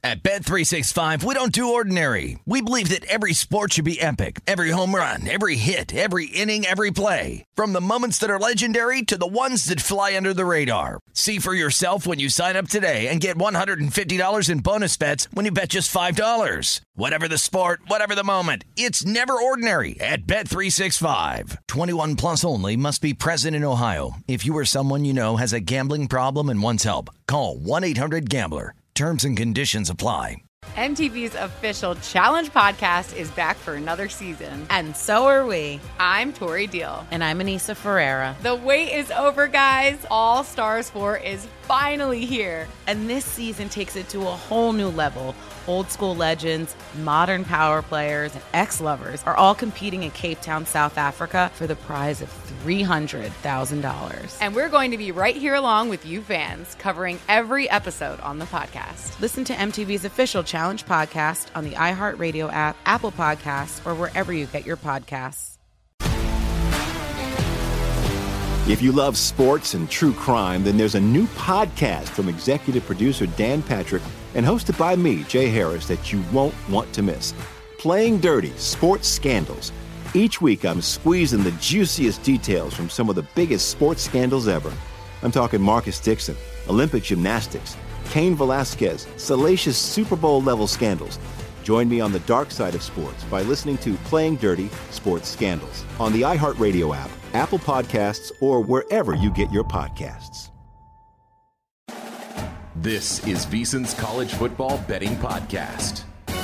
At Bet365, we don't do ordinary. We believe that every sport should be epic. Every home run, every hit, every inning, every play. From the moments that are legendary to the ones that fly under the radar. See for yourself when you sign up today and get $150 in bonus bets when you bet just $5. Whatever the sport, whatever the moment, it's never ordinary at Bet365. 21 plus only. Must be present in Ohio. If you or someone you know has a gambling problem and wants help, call 1-800-GAMBLER. Terms and conditions apply. MTV's official Challenge podcast is back for another season. And so are we. I'm Tori Deal. And I'm Anissa Ferreira. The wait is over, guys. All Stars 4 is finally here. And this season takes it to a whole new level. Old school legends, modern power players, and ex-lovers are all competing in Cape Town, South Africa for the prize of $300,000. And we're going to be right here along with you fans, covering every episode on the podcast. Listen to MTV's official Challenge podcast on the iHeartRadio app, Apple Podcasts, or wherever you get your podcasts. If you love sports and true crime, then there's a new podcast from executive producer Dan Patrick and hosted by me, Jay Harris, that you won't want to miss. Playing Dirty: Sports Scandals. Each week, I'm squeezing the juiciest details from some of the biggest sports scandals ever. I'm talking Marcus Dixon, Olympic gymnastics, Cain Velasquez, salacious Super Bowl-level scandals. Join me on the dark side of sports by listening to Playing Dirty: Sports Scandals on the iHeartRadio app, Apple Podcasts, or wherever you get your podcasts. This is VSiN's College Football Betting Podcast.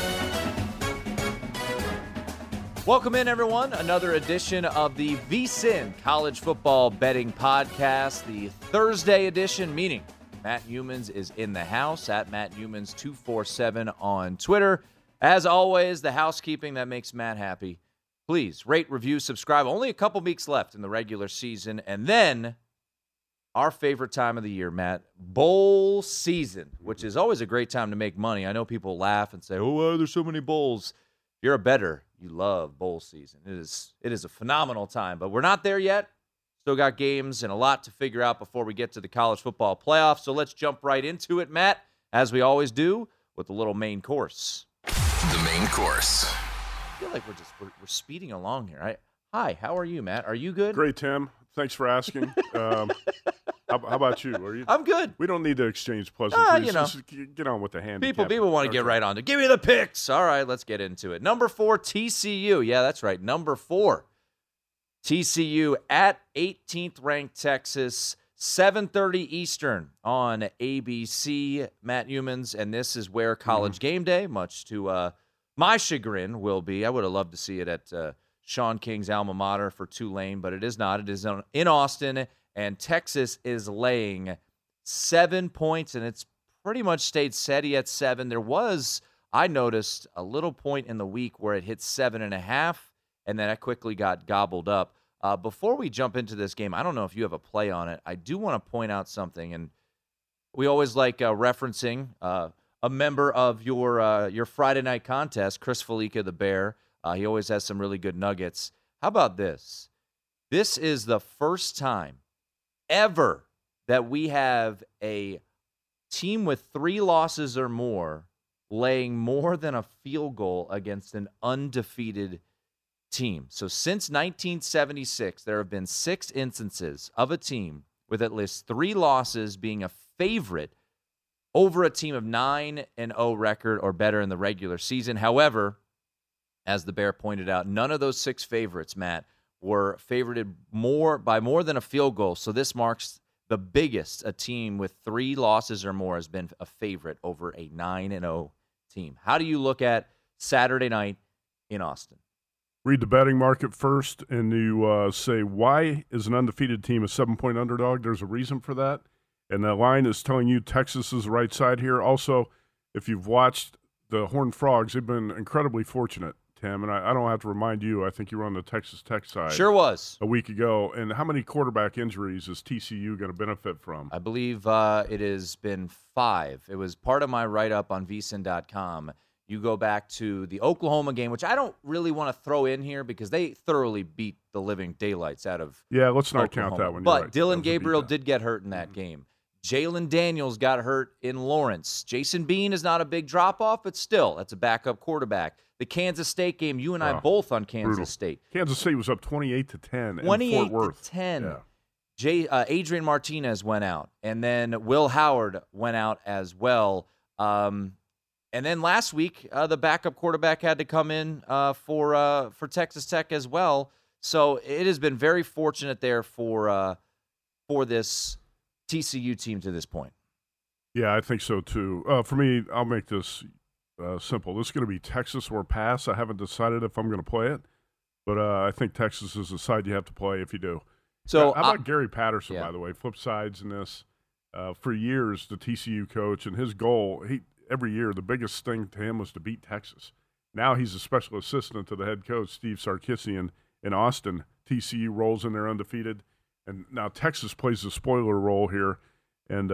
Welcome in, everyone. Another edition of the VSiN College Football Betting Podcast, the Thursday edition, meaning Matt Youmans is in the house at Matt Youmans 247 on Twitter. As always, the housekeeping that makes Matt happy. Please rate, review, subscribe. Only a couple weeks left in the regular season. And then our favorite time of the year, Matt, bowl season, which is always a great time to make money. I know people laugh and say, oh, there's so many bowls. If you're a bettor, you love bowl season. It is a phenomenal time, but we're not there yet. Still got games and a lot to figure out before we get to the college football playoffs. So let's jump right into it, Matt, as we always do, with a little main course. The main course. I feel like we're speeding along here. Hi, how are you, Matt? Are you good? Great, Tim. Thanks for asking. How about you? Are you? I'm good. We don't need to exchange pleasantries. You know. Just get on with the handicap. People want to get right on to. Give me the picks. All right, let's get into it. Number 4, TCU. Yeah, that's right. Number 4, TCU at 18th ranked Texas. 7:30 Eastern on ABC, Matt Youmans, and this is where College Game Day, much to my chagrin, will be. I would have loved to see it at Sean King's alma mater for Tulane, but it is not. It is in Austin, and Texas is laying 7 points, and it's pretty much stayed steady at 7. There was, I noticed, a little point in the week where it hit 7.5, and then it quickly got gobbled up. Before we jump into this game, I don't know if you have a play on it. I do want to point out something, and we always like referencing a member of your Friday night contest, Chris Felica, the Bear. He always has some really good nuggets. How about this? This is the first time ever that we have a team with 3 losses or more laying more than a field goal against an undefeated team. So since 1976, there have been 6 instances of a team with at least 3 losses being a favorite over a team of 9-0 record or better in the regular season. However, as the Bear pointed out, none of those 6 favorites, Matt, were favorited by more than a field goal. So this marks the biggest a team with 3 losses or more has been a favorite over a 9-0 team. How do you look at Saturday night in Austin? Read the betting market first, and you say, why is an undefeated team a 7-point underdog? There's a reason for that. And the line is telling you Texas is the right side here. Also, if you've watched the Horned Frogs, they've been incredibly fortunate, Tim. And I don't have to remind you, I think you were on the Texas Tech side. Sure was. A week ago. And how many quarterback injuries is TCU going to benefit from? I believe it has been 5. It was part of my write-up on vsin.com. You go back to the Oklahoma game, which I don't really want to throw in here because they thoroughly beat the living daylights out of let's not Oklahoma. count that one. But Dylan Gabriel did get hurt in that game. Jalen Daniels got hurt in Lawrence. Jason Bean is not a big drop-off, but still, that's a backup quarterback. The Kansas State game, you and I both on Kansas brutal. State. Kansas State was up 28-10 in 28 Fort Worth. to 10. Yeah. Adrian Martinez went out, and then Will Howard went out as well. And then last week, the backup quarterback had to come in for Texas Tech as well. So it has been very fortunate there for this TCU team to this point. Yeah, I think so too. For me, I'll make this simple. This is going to be Texas or pass. I haven't decided if I'm going to play it, but I think Texas is the side you have to play if you do. So how about Gary Patterson, by the way? Flip sides in this. For years, the TCU coach, and his goal, every year, the biggest thing to him was to beat Texas. Now he's a special assistant to the head coach, Steve Sarkisian, in Austin. TCU rolls in there undefeated, and now Texas plays the spoiler role here. And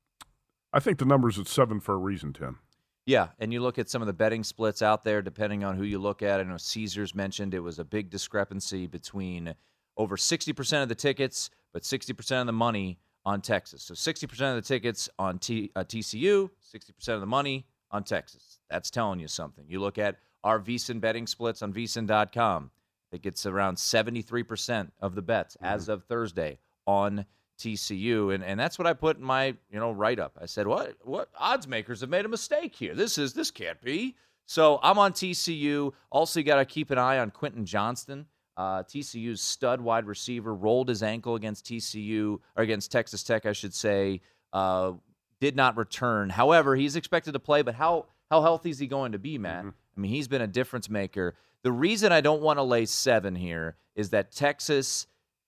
I think the number's at 7 for a reason, Tim. Yeah, and you look at some of the betting splits out there, depending on who you look at. I know Caesars mentioned it was a big discrepancy between over 60% of the tickets, but 60% of the money on Texas. So 60% of the tickets on TCU, 60% of the money on Texas. That's telling you something. You look at our VSiN betting splits on VSiN.com. I think it's around 73% of the bets as of Thursday on TCU, and that's what I put in my write-up. I said, what odds makers have made a mistake here? This can't be. So I'm on TCU. Also, you got to keep an eye on Quentin Johnston. TCU's stud wide receiver rolled his ankle against TCU, or against Texas Tech, I should say. Did not return. However, he's expected to play, but how healthy is he going to be, Matt? I mean, he's been a difference maker. The reason I don't want to lay 7 here is that Texas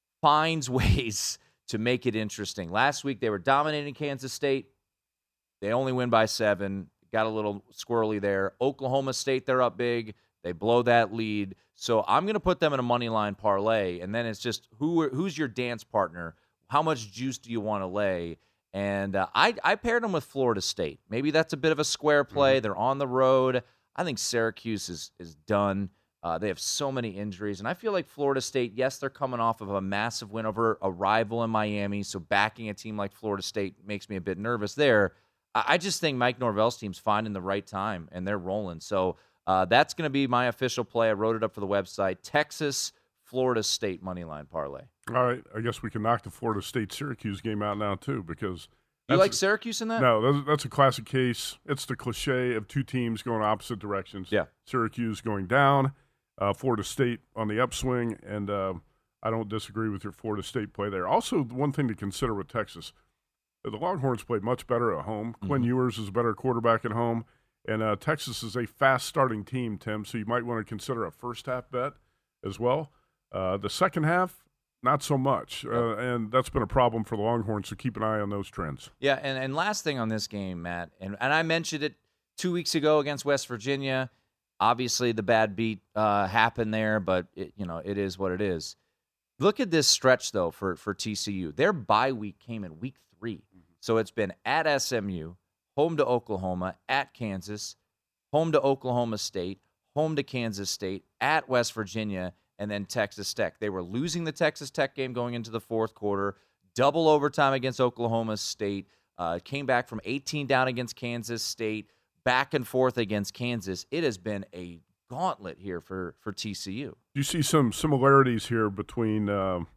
finds ways to make it interesting. Last week, they were dominating Kansas State. They only win by 7. Got a little squirrely there. Oklahoma State, they're up big. They blow that lead. So I'm going to put them in a money line parlay, and then it's just who's your dance partner? How much juice do you want to lay? And I paired them with Florida State. Maybe that's a bit of a square play. They're on the road. I think Syracuse is done. They have so many injuries. And I feel like Florida State, yes, they're coming off of a massive win over a rival in Miami, so backing a team like Florida State makes me a bit nervous there. I just think Mike Norvell's team's finding the right time, and they're rolling. So that's going to be my official play. I wrote it up for the website. Texas, Florida State moneyline parlay. All right. I guess we can knock the Florida State-Syracuse game out now, too, because you like Syracuse in that? No, that's a classic case. It's the cliche of two teams going opposite directions. Yeah. Syracuse going down, Florida State on the upswing, and I don't disagree with your Florida State play there. Also, one thing to consider with Texas, the Longhorns played much better at home. Quinn Ewers is a better quarterback at home, and Texas is a fast-starting team, Tim, so you might want to consider a first-half bet as well. The second half, not so much, and that's been a problem for the Longhorns, so keep an eye on those trends. Yeah, and last thing on this game, Matt, and I mentioned it 2 weeks ago against West Virginia. Obviously, the bad beat happened there, but it is what it is. Look at this stretch, though, for TCU. Their bye week came in week 3. So it's been at SMU, home to Oklahoma, at Kansas, home to Oklahoma State, home to Kansas State, at West Virginia, and then Texas Tech. They were losing the Texas Tech game going into the fourth quarter, double overtime against Oklahoma State, came back from 18 down against Kansas State, back and forth against Kansas. It has been a gauntlet here for TCU. You see some similarities here between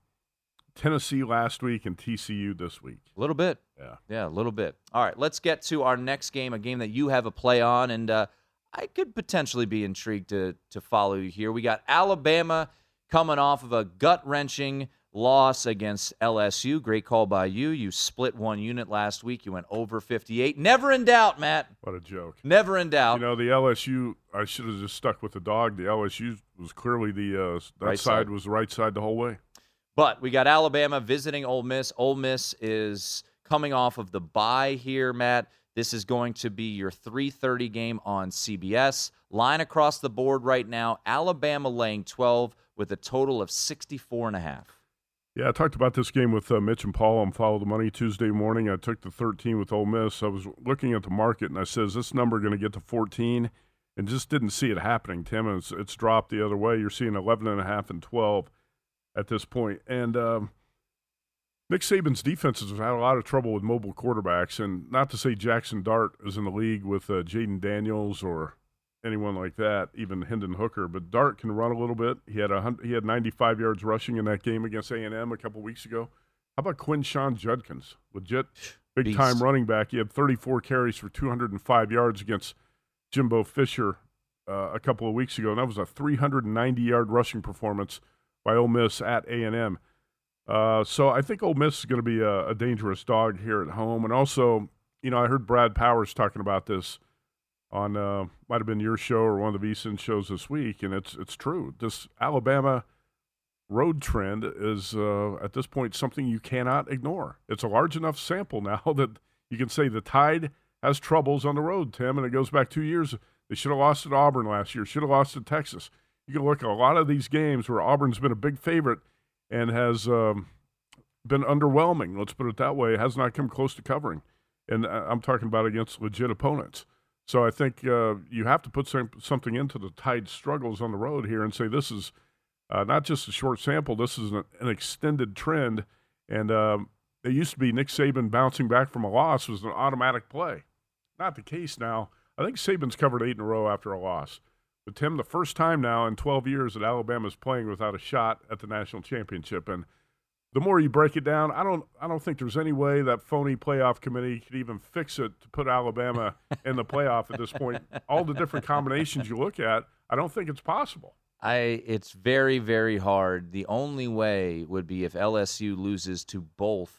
Tennessee last week and TCU this week. A little bit. Yeah, a little bit. All right, let's get to our next game, a game that you have a play on, and I could potentially be intrigued to follow you here. We got Alabama coming off of a gut-wrenching loss against LSU. Great call by you. You split one unit last week. You went over 58. Never in doubt, Matt. What a joke. Never in doubt. The LSU, I should have just stuck with the dog. The LSU was clearly that right side was the right side the whole way. But we got Alabama visiting Ole Miss. Ole Miss is coming off of the bye here, Matt. This is going to be your 3:30 game on CBS. Line across the board right now, Alabama laying 12 with a total of 64.5. Yeah, I talked about this game with Mitch and Paul on Follow the Money Tuesday morning. I took the 13 with Ole Miss. I was looking at the market, and I said, is this number going to get to 14? And just didn't see it happening, Tim. And it's dropped the other way. You're seeing 11.5 and 12 at this point. And, Nick Saban's defenses have had a lot of trouble with mobile quarterbacks, and not to say Jackson Dart is in the league with Jaden Daniels or anyone like that, even Hendon Hooker, but Dart can run a little bit. He had 95 yards rushing in that game against A&M a couple weeks ago. How about Quinshon Judkins? Legit big-time running back. He had 34 carries for 205 yards against Jimbo Fisher a couple of weeks ago, and that was a 390-yard rushing performance by Ole Miss at A&M. So I think Ole Miss is going to be a dangerous dog here at home. And also, I heard Brad Powers talking about this on might have been your show or one of the VSiN shows this week, and it's true. This Alabama road trend is at this point something you cannot ignore. It's a large enough sample now that you can say the Tide has troubles on the road, Tim, and it goes back 2 years. They should have lost at Auburn last year, should have lost at Texas. You can look at a lot of these games where Auburn's been a big favorite and has been underwhelming, let's put it that way, has not come close to covering. And I'm talking about against legit opponents. So I think you have to put something into the Tide struggles on the road here and say this is not just a short sample, this is an extended trend. And it used to be Nick Saban bouncing back from a loss was an automatic play. Not the case now. I think Saban's covered 8 in a row after a loss. But, Tim, the first time now in 12 years that Alabama's playing without a shot at the national championship. And the more you break it down, I don't think there's any way that phony playoff committee could even fix it to put Alabama in the playoff at this point. All the different combinations you look at, I don't think it's possible. It's very, very hard. The only way would be if LSU loses to both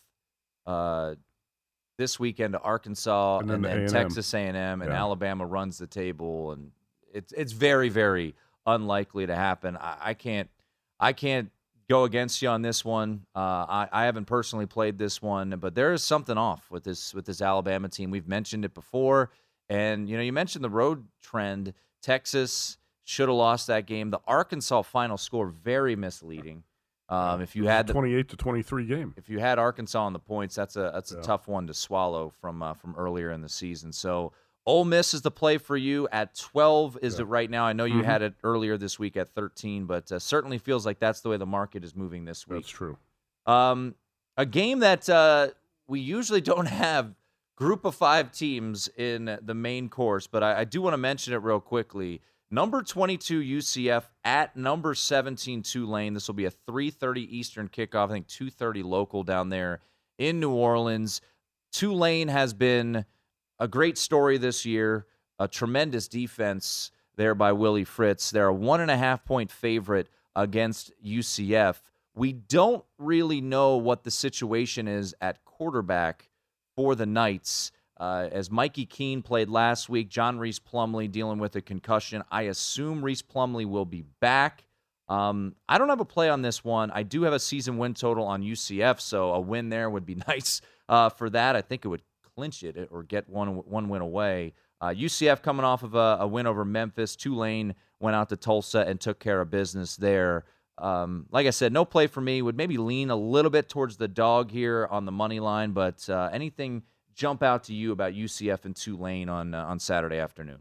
this weekend to Arkansas and then Texas A&M, and Alabama runs the table, and it's very, very unlikely to happen. I can't go against you on this one. I haven't personally played this one, but there is something off with this Alabama team. We've mentioned it before, and you mentioned the road trend. Texas should have lost that game. The Arkansas final score very misleading. If you had the 28-23 game, if you had Arkansas on the points, that's a tough one to swallow from earlier in the season. So Ole Miss is the play for you at 12. Is it right now? I know you had it earlier this week at 13, but certainly feels like that's the way the market is moving this week. That's true. A game that we usually don't have group of 5 teams in the main course, but I do want to mention it real quickly. Number 22 UCF at number 17 Tulane. This will be a 3:30 Eastern kickoff. I think 2:30 local down there in New Orleans. Tulane has been a great story this year. A tremendous defense there by Willie Fritz. They're a 1.5-point favorite against UCF. We don't really know what the situation is at quarterback for the Knights. As Mikey Keene played last week, John Reese Plumlee dealing with a concussion. I assume Reese Plumlee will be back. I don't have a play on this one. I do have a season win total on UCF, so a win there would be nice for that. I think it would clinch it or get one win away. UCF coming off of a win over Memphis. Tulane went out to Tulsa and took care of business there. Like I said, no play for me. Would maybe lean a little bit towards the dog here on the money line, but anything jump out to you about UCF and Tulane on Saturday afternoon?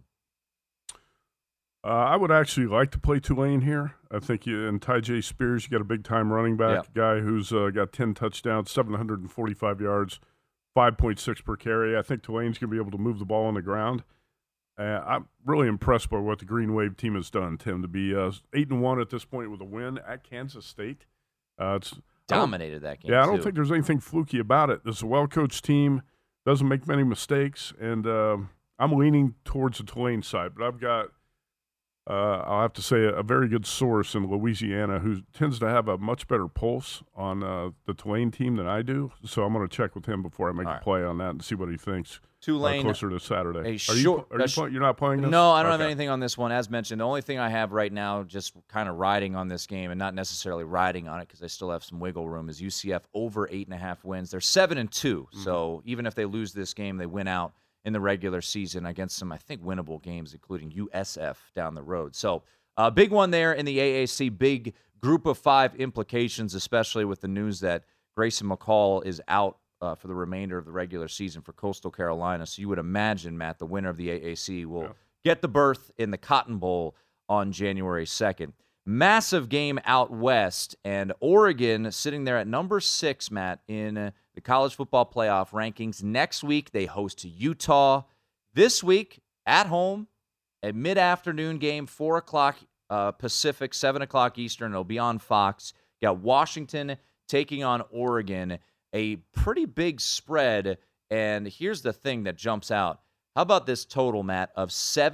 I would actually like to play Tulane here. I think in Tyjae Spears, you got a big-time running back, guy who's got 10 touchdowns, 745 yards, 5.6 per carry. I think Tulane's going to be able to move the ball on the ground. I'm really impressed by what the Green Wave team has done, Tim, to be 8-1 at this point with a win at Kansas State. It's dominated that game. Yeah, I don't think there's anything fluky about it. This is a well-coached team. Doesn't make many mistakes, and I'm leaning towards the Tulane side. But I've got, I'll have to say, a very good source in Louisiana who tends to have a much better pulse on the Tulane team than I do. So I'm going to check with him before I make a play on that and see what he thinks. Tulane closer to Saturday. You're not playing this? No, I don't have anything on this one. As mentioned, the only thing I have right now, just kind of riding on this game, and not necessarily riding on it because I still have some wiggle room, is UCF over 8.5 wins. They're 7-2, so even if they lose this game, they win out in the regular season against some, I think, winnable games, including USF down the road. So big one there in the AAC, big group of 5 implications, especially with the news that Grayson McCall is out for the remainder of the regular season for Coastal Carolina. So you would imagine, Matt, the winner of the AAC will get the berth in the Cotton Bowl on January 2nd. Massive game out west, and Oregon sitting there at number 6, Matt, in the college football playoff rankings. Next week, they host Utah. This week, at home, a mid-afternoon game, 4 o'clock Pacific, 7 o'clock Eastern. It'll be on Fox. You got Washington taking on Oregon, a pretty big spread. And here's the thing that jumps out. How about this total, Matt, of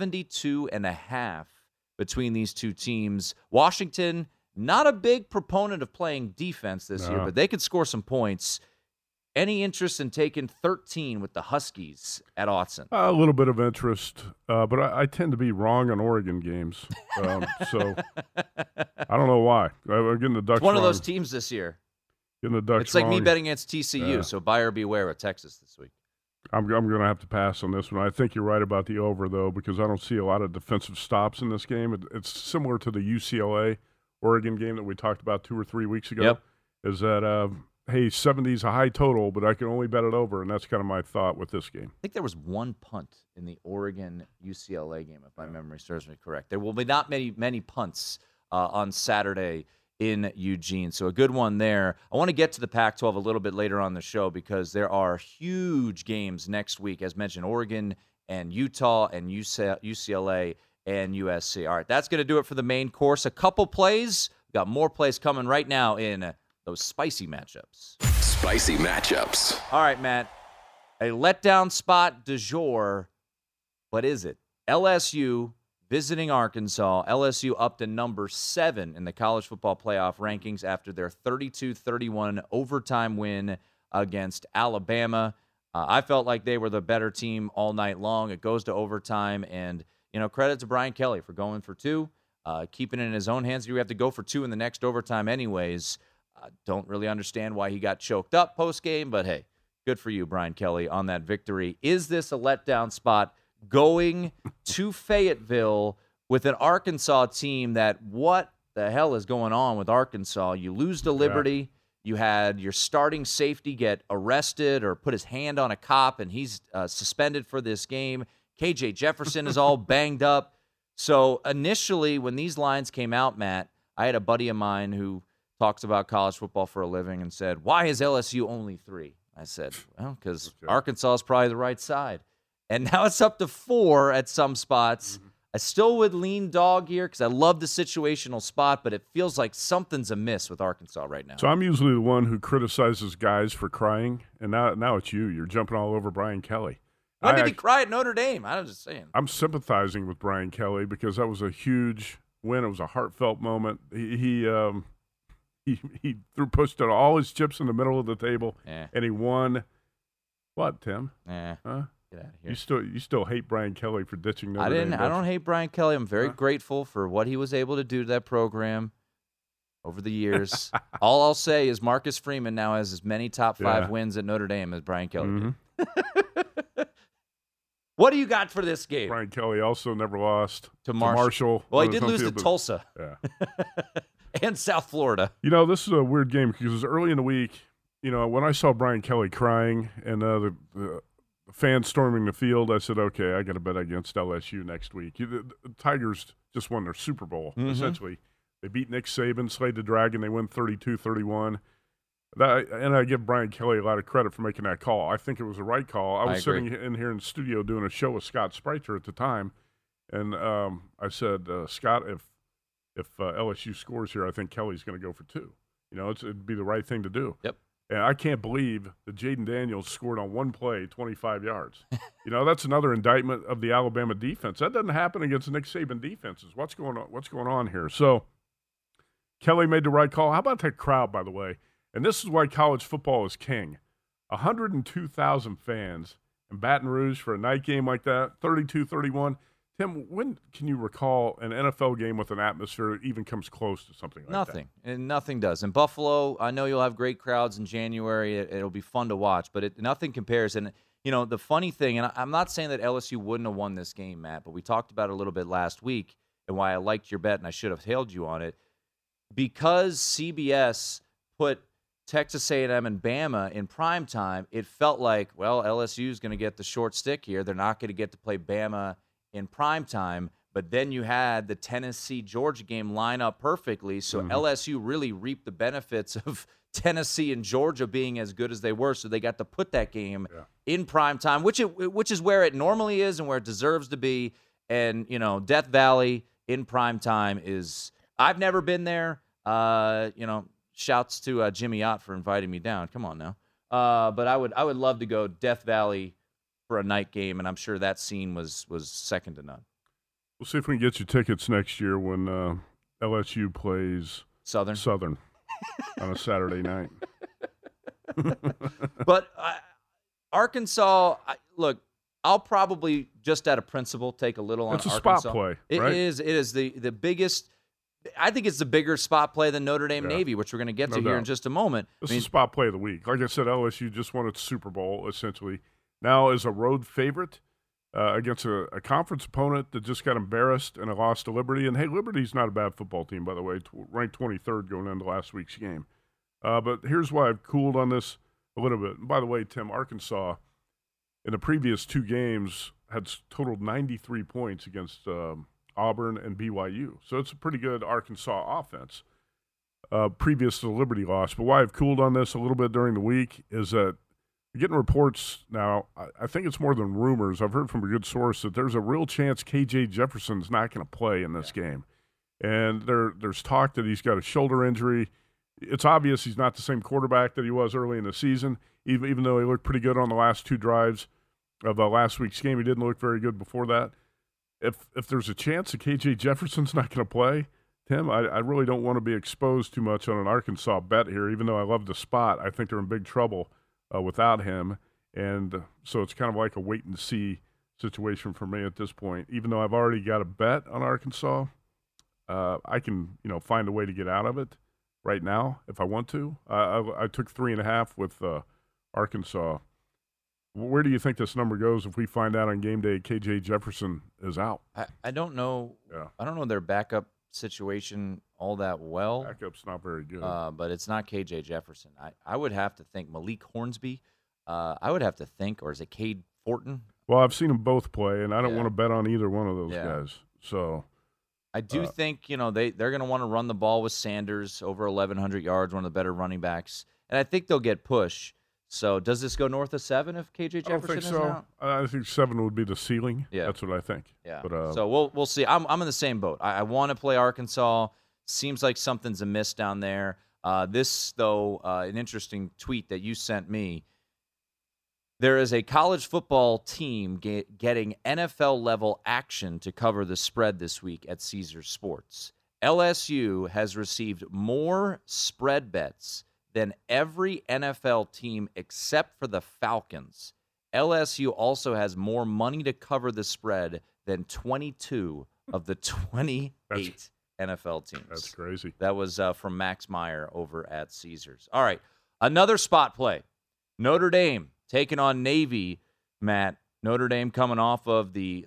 72.5 between these two teams? Washington, not a big proponent of playing defense this year, but they could score some points. Any interest in taking 13 with the Huskies at Autzen? A little bit of interest, but I tend to be wrong on Oregon games. So I don't know why. I'm getting the Ducks It's one wrong. of those teams this year. Getting the Ducks It's like me wrong. betting against TCU, so buyer beware with Texas this week. I'm going to have to pass on this one. I think you're right about the over, though, because I don't see a lot of defensive stops in this game. It's similar to the UCLA-Oregon game that we talked about 2 or 3 weeks ago. Yep. Is that, hey, 70 is a high total, but I can only bet it over, and that's kind of my thought with this game. I think there was one punt in the Oregon-UCLA game, if my memory serves me correct. There will be not many punts on Saturday in Eugene. So a good one there. I want to get to the Pac-12 a little bit later on the show because there are huge games next week. As mentioned, Oregon and Utah and UCLA and USC. All right, that's going to do it for the main course. A couple plays. We've got more plays coming right now in those spicy matchups. Spicy matchups. All right, Matt. A letdown spot du jour. What is it? LSU visiting Arkansas. LSU up to number 7 in the college football playoff rankings after their 32-31 overtime win against Alabama. I felt like they were the better team all night long. It goes to overtime, and credit to Brian Kelly for going for 2, keeping it in his own hands. You have to go for 2 in the next overtime anyways. Don't really understand why he got choked up post-game, but hey, good for you, Brian Kelly, on that victory. Is this a letdown spot going to Fayetteville with an Arkansas team that what the hell is going on with Arkansas? You lose to Liberty. You had your starting safety get arrested or put his hand on a cop, and he's suspended for this game. KJ Jefferson is all banged up. So initially, when these lines came out, Matt, I had a buddy of mine who talks about college football for a living and said, why is LSU only 3? I said, well, because Arkansas is probably the right side. And now it's up to 4 at some spots. Mm-hmm. I still would lean dog here because I love the situational spot, but it feels like something's amiss with Arkansas right now. So I'm usually the one who criticizes guys for crying, and now it's you. You're jumping all over Brian Kelly. When did he cry at Notre Dame? I'm just saying. I'm sympathizing with Brian Kelly because that was a huge win. It was a heartfelt moment. He pushed all his chips in the middle of the table, and he won. What, Tim? Huh? Get out of here. You still hate Brian Kelly for ditching Notre Dame? I don't hate Brian Kelly. I'm very grateful for what he was able to do to that program over the years. All I'll say is Marcus Freeman now has as many top 5 wins at Notre Dame as Brian Kelly did. What do you got for this game? Brian Kelly also never lost to Marshall. Well, he did lose to Tulsa. Yeah. And South Florida. This is a weird game because it was early in the week. When I saw Brian Kelly crying and the fans storming the field, I said, okay, I got to bet against LSU next week. The Tigers just won their Super Bowl, essentially. They beat Nick Saban, slayed the Dragon. They win 32-31. And I give Brian Kelly a lot of credit for making that call. I think it was the right call. I was sitting in here in the studio doing a show with Scott Spreitzer at the time, and I said, Scott, if LSU scores here, I think Kelly's going to go for 2. It'd be the right thing to do. Yep. And I can't believe that Jaden Daniels scored on one play 25 yards. That's another indictment of the Alabama defense. That doesn't happen against Nick Saban defenses. What's going on here? So Kelly made the right call. How about that crowd, by the way? And this is why college football is king. 102,000 fans in Baton Rouge for a night game like that, 32-31. Tim, when can you recall an NFL game with an atmosphere that even comes close to something like that? Nothing. And nothing does. In Buffalo, I know you'll have great crowds in January. It'll be fun to watch, but nothing compares. And, the funny thing, and I'm not saying that LSU wouldn't have won this game, Matt, but we talked about it a little bit last week and why I liked your bet and I should have hailed you on it. Because CBS put Texas A&M and Bama in prime time, it felt like, well, LSU is going to get the short stick here. They're not going to get to play Bama in prime time, But then you had the Tennessee-Georgia game line up perfectly, so LSU really reaped the benefits of Tennessee and Georgia being as good as they were, so they got to put that game in prime time, which is where it normally is and where it deserves to be. And, Death Valley in prime time is – I've never been there. Shouts to Jimmy Ott for inviting me down. Come on now. But I would love to go Death Valley for a night game, and I'm sure that scene was second to none. We'll see if we can get you tickets next year when LSU plays Southern on a Saturday night. But Arkansas, look, I'll probably just out of principle take a little on Arkansas. It's a spot play, right? It is the biggest. I think it's the bigger spot play than Notre Dame Navy, which we're going to get to here in just a moment. This is spot play of the week. Like I said, LSU just won its Super Bowl, essentially. Now is a road favorite against a conference opponent that just got embarrassed and lost to Liberty. And, hey, Liberty's not a bad football team, by the way, ranked 23rd going into last week's game. But here's why I've cooled on this a little bit. And by the way, Tim, Arkansas in the previous two games had totaled 93 points against Auburn and BYU. So it's a pretty good Arkansas offense previous to the Liberty loss. But why I've cooled on this a little bit during the week is that we're getting reports now, I think it's more than rumors. I've heard from a good source that there's a real chance KJ Jefferson's not going to play in this game. And there's talk that he's got a shoulder injury. It's obvious he's not the same quarterback that he was early in the season, even though he looked pretty good on the last two drives of last week's game. He didn't look very good before that. If there's a chance that KJ Jefferson's not going to play, Tim, I really don't want to be exposed too much on an Arkansas bet here, even though I love the spot. I think they're in big trouble without him, and so it's kind of like a wait-and-see situation for me at this point. Even though I've already got a bet on Arkansas, I can find a way to get out of it right now if I want to. I took 3.5 with Arkansas. Where do you think this number goes if we find out on game day KJ Jefferson is out? I don't know. Yeah. I don't know their backup situation all that well. Backup's not very good. But it's not KJ Jefferson. I would have to think Malik Hornsby. I would have to think, or is it Cade Fortin? Well, I've seen them both play, and I don't want to bet on either one of those guys. So I do think they're going to want to run the ball with Sanders over 1,100 yards, one of the better running backs, and I think they'll get push. So does this go north of 7 if KJ Jefferson is out? I think 7 would be the ceiling. Yeah. That's what I think. Yeah. But, so we'll see. I'm in the same boat. I want to play Arkansas. Seems like something's amiss down there. This, though, an interesting tweet that you sent me. There is a college football team getting NFL-level action to cover the spread this week at Caesars Sports. LSU has received more spread bets than every NFL team except for the Falcons. LSU also has more money to cover the spread than 22 of the 28 NFL teams. That's crazy. That was from Max Meyer over at Caesars. All right, another spot play. Notre Dame taking on Navy, Matt. Notre Dame coming off of the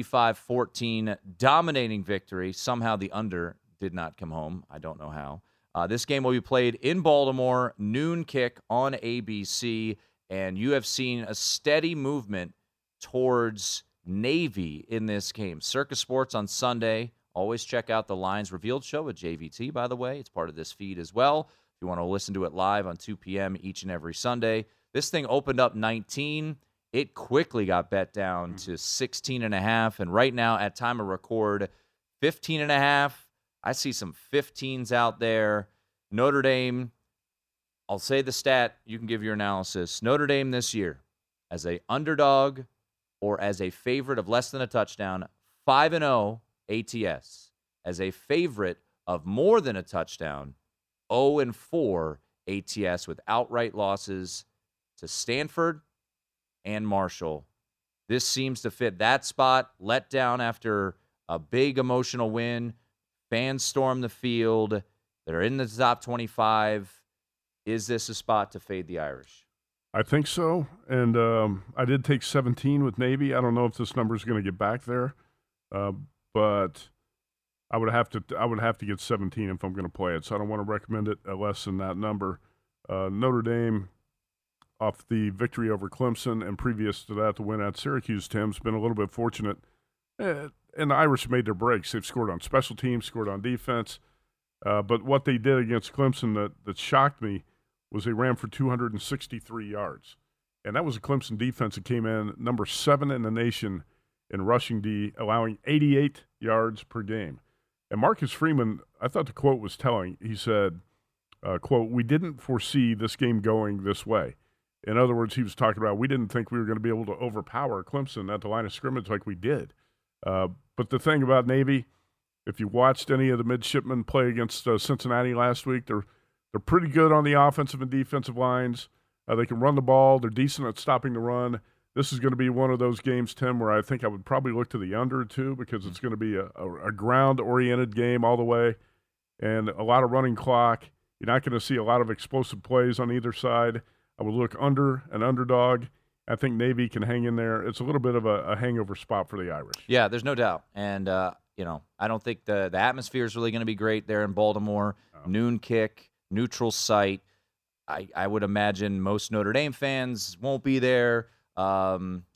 35-14 dominating victory. Somehow the under did not come home. I don't know how. This game will be played in Baltimore, noon kick on ABC, and you have seen a steady movement towards Navy in this game. Circus Sports on Sunday. Always check out the Lines Revealed show with JVT, by the way. It's part of this feed as well. If you want to listen to it live on 2 p.m. each and every Sunday. This thing opened up 19. It quickly got bet down to 16.5, and right now, at time of record, 15.5. I see some 15s out there. Notre Dame, I'll say the stat. You can give your analysis. Notre Dame this year, as a underdog or as a favorite of less than a touchdown, 5-0 ATS. As a favorite of more than a touchdown, 0-4 ATS with outright losses to Stanford and Marshall. This seems to fit that spot. Let down after a big emotional win. Fans storm the field. They're in the top 25. Is this a spot to fade the Irish? I think so. And I did take 17 with Navy. I don't know if this number is going to get back there, but I would have to get 17 if I'm going to play it. So I don't want to recommend it less than that number. Notre Dame, off the victory over Clemson and previous to that, the win at Syracuse, Tim's been a little bit fortunate. and the Irish made their breaks. They've scored on special teams, scored on defense. But what they did against Clemson that shocked me was they ran for 263 yards. And that was a Clemson defense that came in number 7 in the nation in rushing D, allowing 88 yards per game. And Marcus Freeman, I thought the quote was telling. He said, quote, "We didn't foresee this game going this way." In other words, he was talking about we didn't think we were going to be able to overpower Clemson at the line of scrimmage like we did. But the thing about Navy, if you watched any of the midshipmen play against Cincinnati last week, they're pretty good on the offensive and defensive lines. They can run the ball. They're decent at stopping the run. This is going to be one of those games, Tim, where I think I would probably look to the under, too, because it's going to be a ground-oriented game all the way and a lot of running clock. You're not going to see a lot of explosive plays on either side. I would look under an underdog. I think Navy can hang in there. It's a little bit of a hangover spot for the Irish. Yeah, there's no doubt. And, I don't think the atmosphere is really going to be great there in Baltimore. Noon kick, neutral site. I would imagine most Notre Dame fans won't be there. I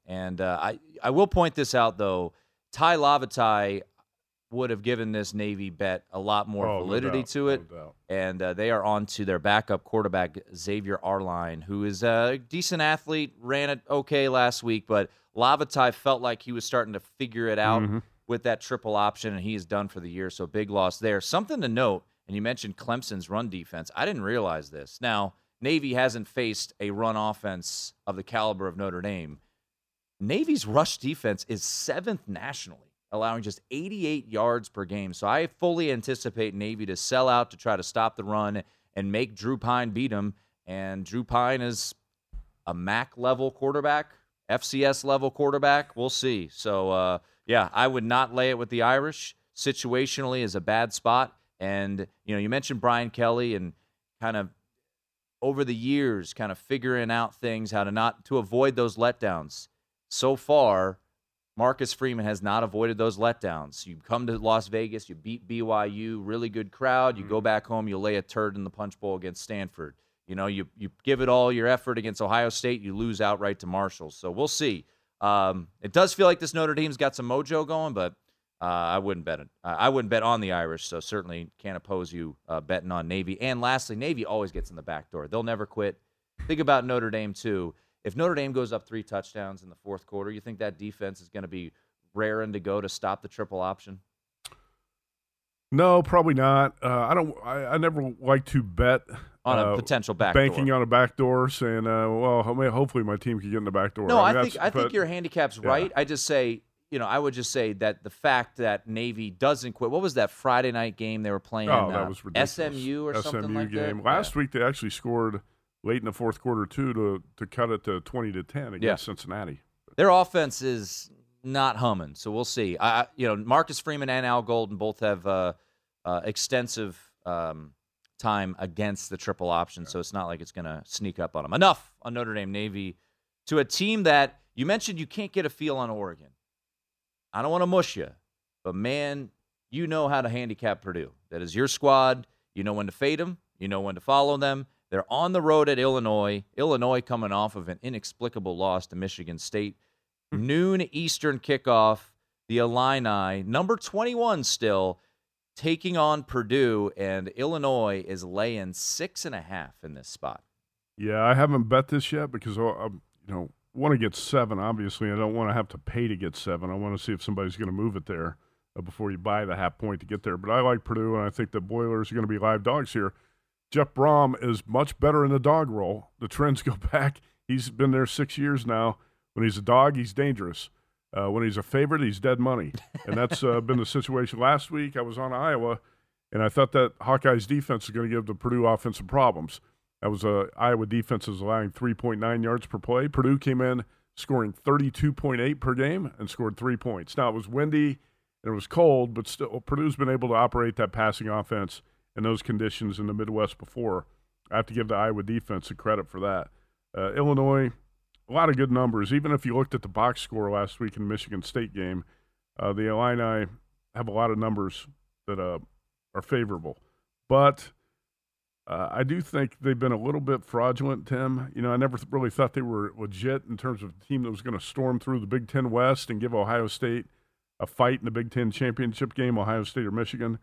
will point this out, though. Tai Lavatai would have given this Navy bet a lot more validity to it. And they are on to their backup quarterback, Xavier Arline, who is a decent athlete, ran it okay last week, but Lavatai felt like he was starting to figure it out with that triple option, and he is done for the year, so big loss there. Something to note, and you mentioned Clemson's run defense. I didn't realize this. Now, Navy hasn't faced a run offense of the caliber of Notre Dame. Navy's rush defense is 7th nationally, allowing just 88 yards per game. So I fully anticipate Navy to sell out to try to stop the run and make Drew Pine beat him. And Drew Pine is a MAC-level quarterback, FCS-level quarterback. We'll see. So, I would not lay it with the Irish. Situationally is a bad spot. And, you mentioned Brian Kelly and kind of over the years kind of figuring out things, how to avoid those letdowns. So far, Marcus Freeman has not avoided those letdowns. You come to Las Vegas, you beat BYU, really good crowd. You go back home, you lay a turd in the punch bowl against Stanford. You give it all your effort against Ohio State, you lose outright to Marshall. So we'll see. It does feel like this Notre Dame's got some mojo going, but I wouldn't bet it. I wouldn't bet on the Irish, so certainly can't oppose you betting on Navy. And lastly, Navy always gets in the back door. They'll never quit. Think about Notre Dame, too. If Notre Dame goes up 3 touchdowns in the fourth quarter, you think that defense is going to be raring to go to stop the triple option? No, probably not. I never like to bet on a potential backdoor. Banking on a backdoor, saying, hopefully my team can get in the backdoor. No, I think your handicap's right. I just say, I would just say that the fact that Navy doesn't quit. What was that Friday night game they were playing? That was ridiculous. SMU or something like game. that? Last week they actually scored late in the fourth quarter, too, to cut it to 20-10 against Cincinnati. Their offense is not humming, so we'll see. Marcus Freeman and Al Golden both have extensive time against the triple option, so it's not like it's going to sneak up on them. Enough on Notre Dame Navy to a team that you mentioned you can't get a feel on Oregon. I don't want to mush you, but, man, you know how to handicap Purdue. That is your squad. You know when to fade them. You know when to follow them. They're on the road at Illinois. Illinois coming off of an inexplicable loss to Michigan State. Noon Eastern kickoff. The Illini, number 21 still, taking on Purdue, and Illinois is laying 6.5 in this spot. Yeah, I haven't bet this yet because I want to get 7, obviously. I don't want to have to pay to get 7. I want to see if somebody's going to move it there before you buy the half point to get there. But I like Purdue, and I think the Boilers are going to be live dogs here. Jeff Brom is much better in the dog role. The trends go back. He's been there 6 years now. When he's a dog, he's dangerous. When he's a favorite, he's dead money. And that's been the situation. Last week, I was on Iowa, and I thought that Hawkeyes defense is going to give the Purdue offense some problems. That was Iowa defense is allowing 3.9 yards per play. Purdue came in scoring 32.8 per game and scored 3 points. Now, it was windy and it was cold, but still, Purdue's been able to operate that passing offense in those conditions in the Midwest before. I have to give the Iowa defense some credit for that. Illinois, a lot of good numbers. Even if you looked at the box score last week in the Michigan State game, the Illini have a lot of numbers that are favorable. But I do think they've been a little bit fraudulent, Tim. I never really thought they were legit in terms of a team that was going to storm through the Big Ten West and give Ohio State a fight in the Big Ten championship game, Ohio State or Michigan.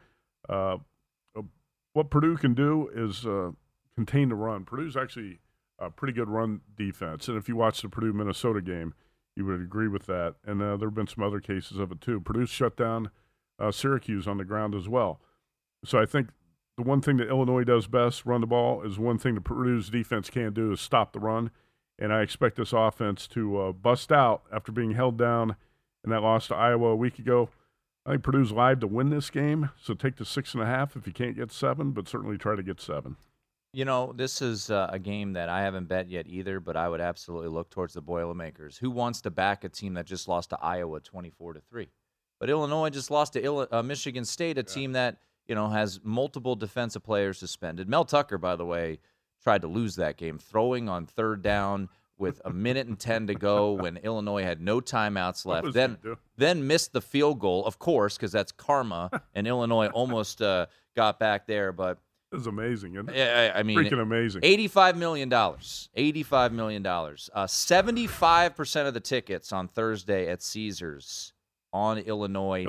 What Purdue can do is contain the run. Purdue's actually a pretty good run defense, and if you watch the Purdue-Minnesota game, you would agree with that. And there have been some other cases of it too. Purdue shut down Syracuse on the ground as well. So I think the one thing that Illinois does best, run the ball, is one thing that Purdue's defense can't do is stop the run. And I expect this offense to bust out after being held down in that loss to Iowa a week ago. I think Purdue's live to win this game, so take the 6.5 if you can't get 7, but certainly try to get 7. You know, this is a game that I haven't bet yet either, but I would absolutely look towards the Boilermakers. Who wants to back a team that just lost to Iowa 24-3? But Illinois just lost to Michigan State, a team that, you know, has multiple defensive players suspended. Mel Tucker, by the way, tried to lose that game, throwing on third down with 1:10 to go when Illinois had no timeouts left. Then missed the field goal, of course, because that's karma, and Illinois almost got back there. But this is amazing, isn't it? Yeah, I mean, freaking amazing. $85 million. $85 million. 75% of the tickets on Thursday at Caesars on Illinois.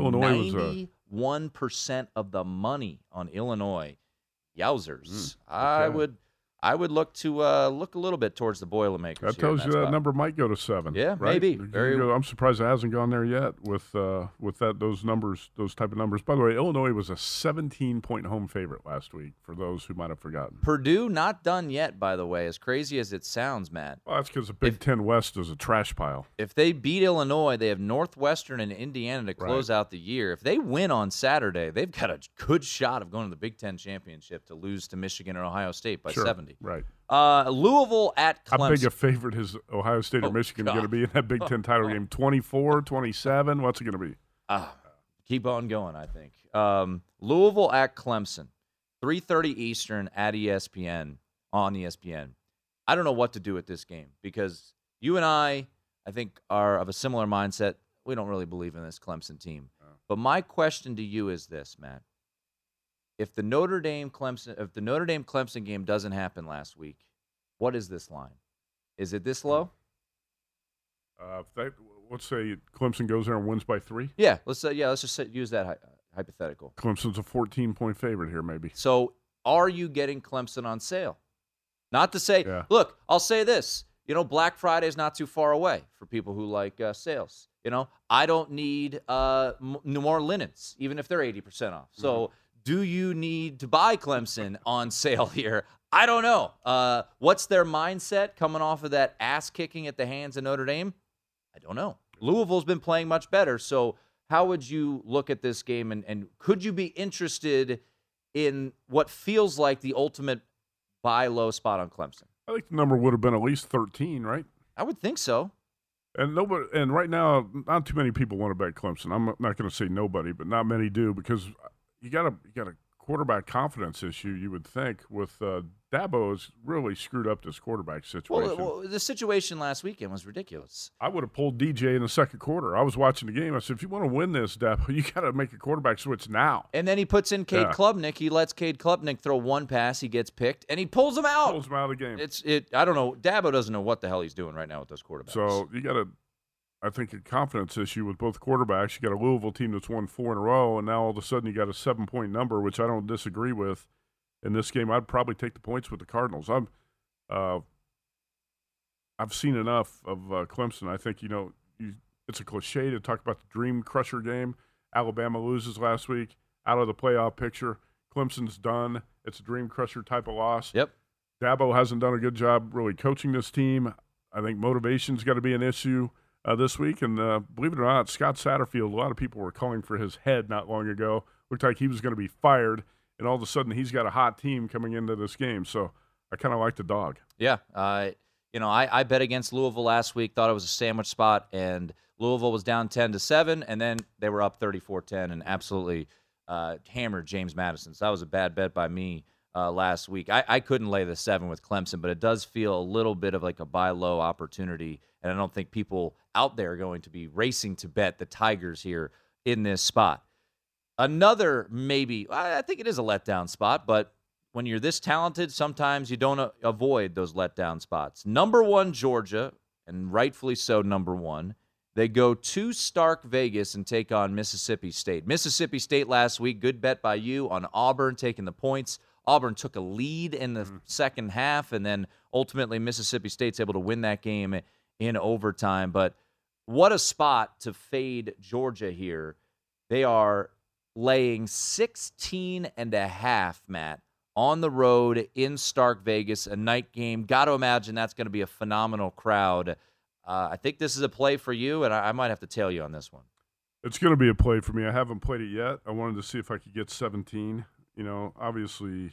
91% of the money on Illinois. Yowzers. Okay. I would look to look a little bit towards the Boilermakers. That tells you that number might go to 7. Yeah, right? maybe. I'm surprised it hasn't gone there yet with those numbers, those type of numbers. By the way, Illinois was a 17-point home favorite last week. For those who might have forgotten, Purdue not done yet. By the way, as crazy as it sounds, Matt. Well, that's because the Big Ten West is a trash pile. If they beat Illinois, they have Northwestern and Indiana to close out the year. If they win on Saturday, they've got a good shot of going to the Big Ten championship to lose to Michigan or Ohio State by 70. Right. Louisville at Clemson. How big a favorite is Ohio State or Michigan going to be in that Big Ten title game? 24, 27? What's it going to be? Keep on going, I think. Louisville at Clemson, 3:30 Eastern at ESPN, on ESPN. I don't know what to do with this game because you and I think, are of a similar mindset. We don't really believe in this Clemson team. But my question to you is this, Matt. If the Notre Dame Clemson game doesn't happen last week, what is this line? Is it this low? Let's say Clemson goes there and wins by 3. Yeah, let's just use that hypothetical. Clemson's a 14-point favorite here, maybe. So, are you getting Clemson on sale? Not to say, look, I'll say this. You know, Black Friday is not too far away for people who like sales. You know, I don't need more linens, even if they're 80% off. So. Do you need to buy Clemson on sale here? I don't know. What's their mindset coming off of that ass kicking at the hands of Notre Dame? I don't know. Louisville's been playing much better. So how would you look at this game? And could you be interested in what feels like the ultimate buy low spot on Clemson? I think the number would have been at least 13, right? I would think so. And right now, not too many people want to bet Clemson. I'm not going to say nobody, but not many do because you got a quarterback confidence issue, you would think, with Dabo has really screwed up this quarterback situation. Well, the situation last weekend was ridiculous. I would have pulled DJ in the second quarter. I was watching the game. I said, if you want to win this, Dabo, you got to make a quarterback switch now. And then he puts in Cade Klubnik. He lets Cade Klubnik throw one pass. He gets picked, and he pulls him out. Pulls him out of the game. I don't know. Dabo doesn't know what the hell he's doing right now with those quarterbacks. So you got I think, a confidence issue with both quarterbacks. You got a Louisville team that's won 4 in a row, and now all of a sudden you got a 7-point number, which I don't disagree with. In this game, I'd probably take the points with the Cardinals. I've seen enough of Clemson. I think, it's a cliche to talk about the dream crusher game. Alabama loses last week, out of the playoff picture. Clemson's done. It's a dream crusher type of loss. Yep. Dabo hasn't done a good job really coaching this team. I think motivation's got to be an issue this week. And believe it or not, Scott Satterfield, a lot of people were calling for his head not long ago. Looked like he was going to be fired. And all of a sudden, he's got a hot team coming into this game. So I kind of like the dog. Yeah. I bet against Louisville last week, thought it was a sandwich spot, and Louisville was down 10-7, and then they were up 34-10 and absolutely hammered James Madison. So that was a bad bet by me last week. I couldn't lay the 7 with Clemson, but it does feel a little bit of like a buy low opportunity, and I don't think people out there are going to be racing to bet the Tigers here in this spot. Another maybe, I think it is a letdown spot, but when you're this talented, sometimes you don't avoid those letdown spots. Number 1, Georgia, and rightfully so number 1, They go to Stark Vegas and take on Mississippi State. Mississippi State last week, good bet by you on Auburn taking the points. Auburn took a lead in the second half, and then ultimately Mississippi State's able to win that game in overtime. But what a spot to fade Georgia here. They are laying 16.5, Matt, on the road in Stark Vegas, a night game. Got to imagine that's going to be a phenomenal crowd. I think this is a play for you, and I might have to tail you on this one. It's going to be a play for me. I haven't played it yet. I wanted to see if I could get 17. Obviously,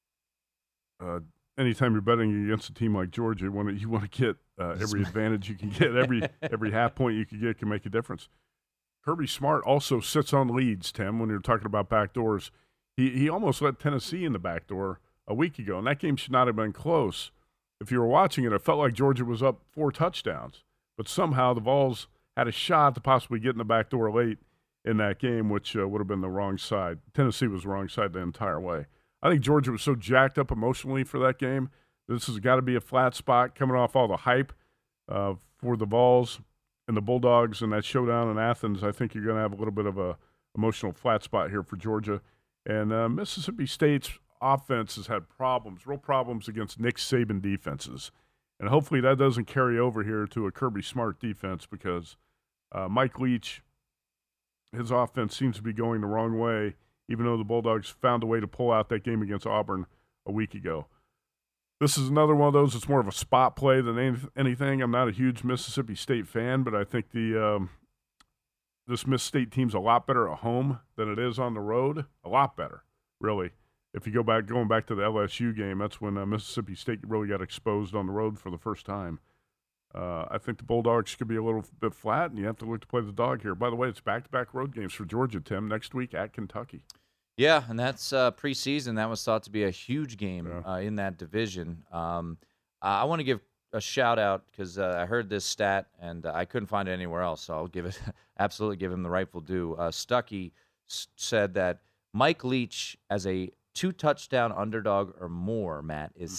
anytime you're betting against a team like Georgia, you want to get every advantage you can get. Every half point you can get can make a difference. Kirby Smart also sits on leads, Tim, when you're talking about backdoors. He almost let Tennessee in the back door a week ago, and that game should not have been close. If you were watching it, it felt like Georgia was up 4 touchdowns, but somehow the Vols had a shot to possibly get in the back door late in that game, which would have been the wrong side. Tennessee was the wrong side the entire way. I think Georgia was so jacked up emotionally for that game. This has got to be a flat spot coming off all the hype for the Vols and the Bulldogs and that showdown in Athens. I think you're going to have a little bit of a emotional flat spot here for Georgia. And Mississippi State's offense has had real problems against Nick Saban defenses. And hopefully that doesn't carry over here to a Kirby Smart defense because Mike Leach, his offense seems to be going the wrong way, even though the Bulldogs found a way to pull out that game against Auburn a week ago. This is another one of those. It's more of a spot play than anything. I'm not a huge Mississippi State fan, but I think this Miss State team's a lot better at home than it is on the road. A lot better, really. If you going back to the LSU game, that's when Mississippi State really got exposed on the road for the first time. I think the Bulldogs could be a little bit flat, and you have to look to play the dog here. By the way, it's back-to-back road games for Georgia, Tim, next week at Kentucky. Yeah, and that's preseason. That was thought to be a huge game in that division. I want to give a shout-out because I heard this stat, and I couldn't find it anywhere else, so I'll absolutely give him the rightful due. Stuckey said that Mike Leach, as a 2-touchdown underdog or more, Matt, is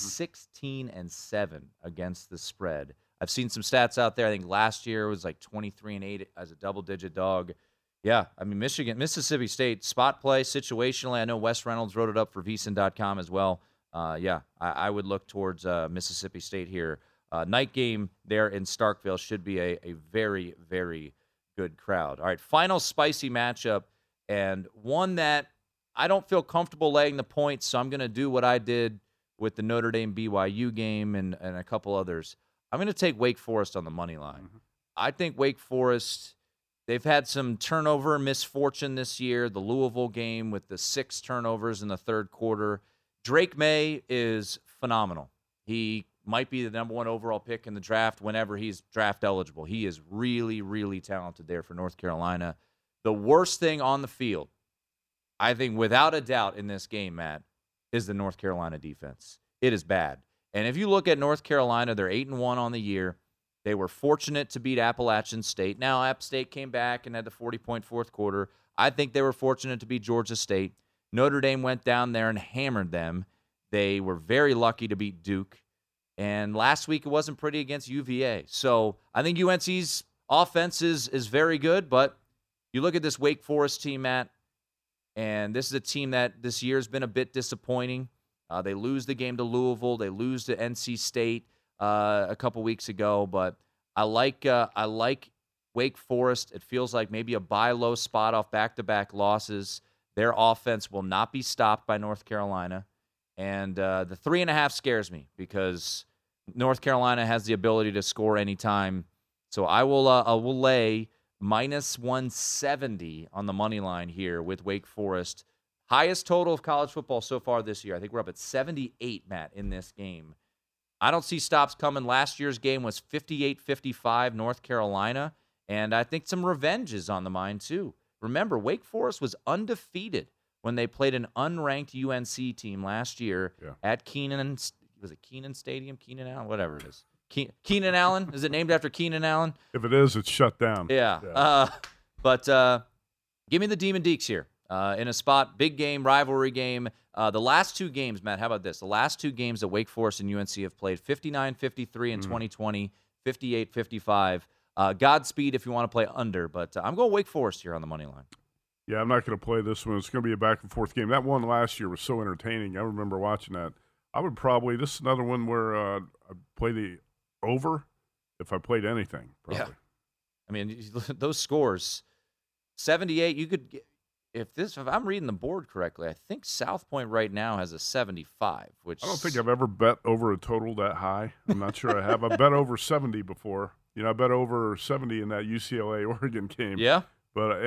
16-7 against the spread. I've seen some stats out there. I think last year was like 23-8 as a double-digit dog. Yeah, I mean, Mississippi State, spot play, situationally. I know Wes Reynolds wrote it up for VSiN.com as well. I would look towards Mississippi State here. Night game there in Starkville should be a very, very good crowd. All right, final spicy matchup, and one that I don't feel comfortable laying the points, so I'm going to do what I did with the Notre Dame-BYU game and a couple others. I'm going to take Wake Forest on the money line. I think Wake Forest, they've had some turnover misfortune this year. The Louisville game with the 6 turnovers in the third quarter. Drake May is phenomenal. He might be the number 1 overall pick in the draft whenever he's draft eligible. He is really, really talented there for North Carolina. The worst thing on the field, I think without a doubt in this game, Matt, is the North Carolina defense. It is bad. And if you look at North Carolina, they're 8-1 on the year. They were fortunate to beat Appalachian State. Now, App State came back and had the 40-point fourth quarter. I think they were fortunate to beat Georgia State. Notre Dame went down there and hammered them. They were very lucky to beat Duke. And last week, it wasn't pretty against UVA. So I think UNC's offense is very good. But you look at this Wake Forest team, Matt, and this is a team that this year has been a bit disappointing. They lose the game to Louisville. They lose to NC State a couple weeks ago. But I like Wake Forest. It feels like maybe a buy low spot off back-to-back losses. Their offense will not be stopped by North Carolina. And the 3.5 scares me because North Carolina has the ability to score anytime. So I will lay minus 170 on the money line here with Wake Forest. Highest total of college football so far this year. I think we're up at 78, Matt, in this game. I don't see stops coming. Last year's game was 58-55 North Carolina, and I think some revenge is on the mind too. Remember, Wake Forest was undefeated when they played an unranked UNC team last year at Keenan. Was it Keenan Stadium? Keenan Allen? Whatever it is. Keenan Allen? Is it named after Keenan Allen? If it is, it's shut down. Yeah. But give me the Demon Deacs here. In a spot, big game, rivalry game. The last 2 games, Matt, how about this? The last 2 games that Wake Forest and UNC have played, 59-53 in 2020, 58-55. Godspeed if you want to play under, but I'm going Wake Forest here on the money line. Yeah, I'm not going to play this one. It's going to be a back-and-forth game. That one last year was so entertaining. I remember watching that. I would probably – this is another one where I'd play the over if I played anything, probably. Yeah. I mean, those scores, 78, you could get – if I'm reading the board correctly, I think South Point right now has a 75, which – I don't think I've ever bet over a total that high. I'm not sure I have. I've bet over 70 before. You know, I bet over 70 in that UCLA-Oregon game. Yeah. But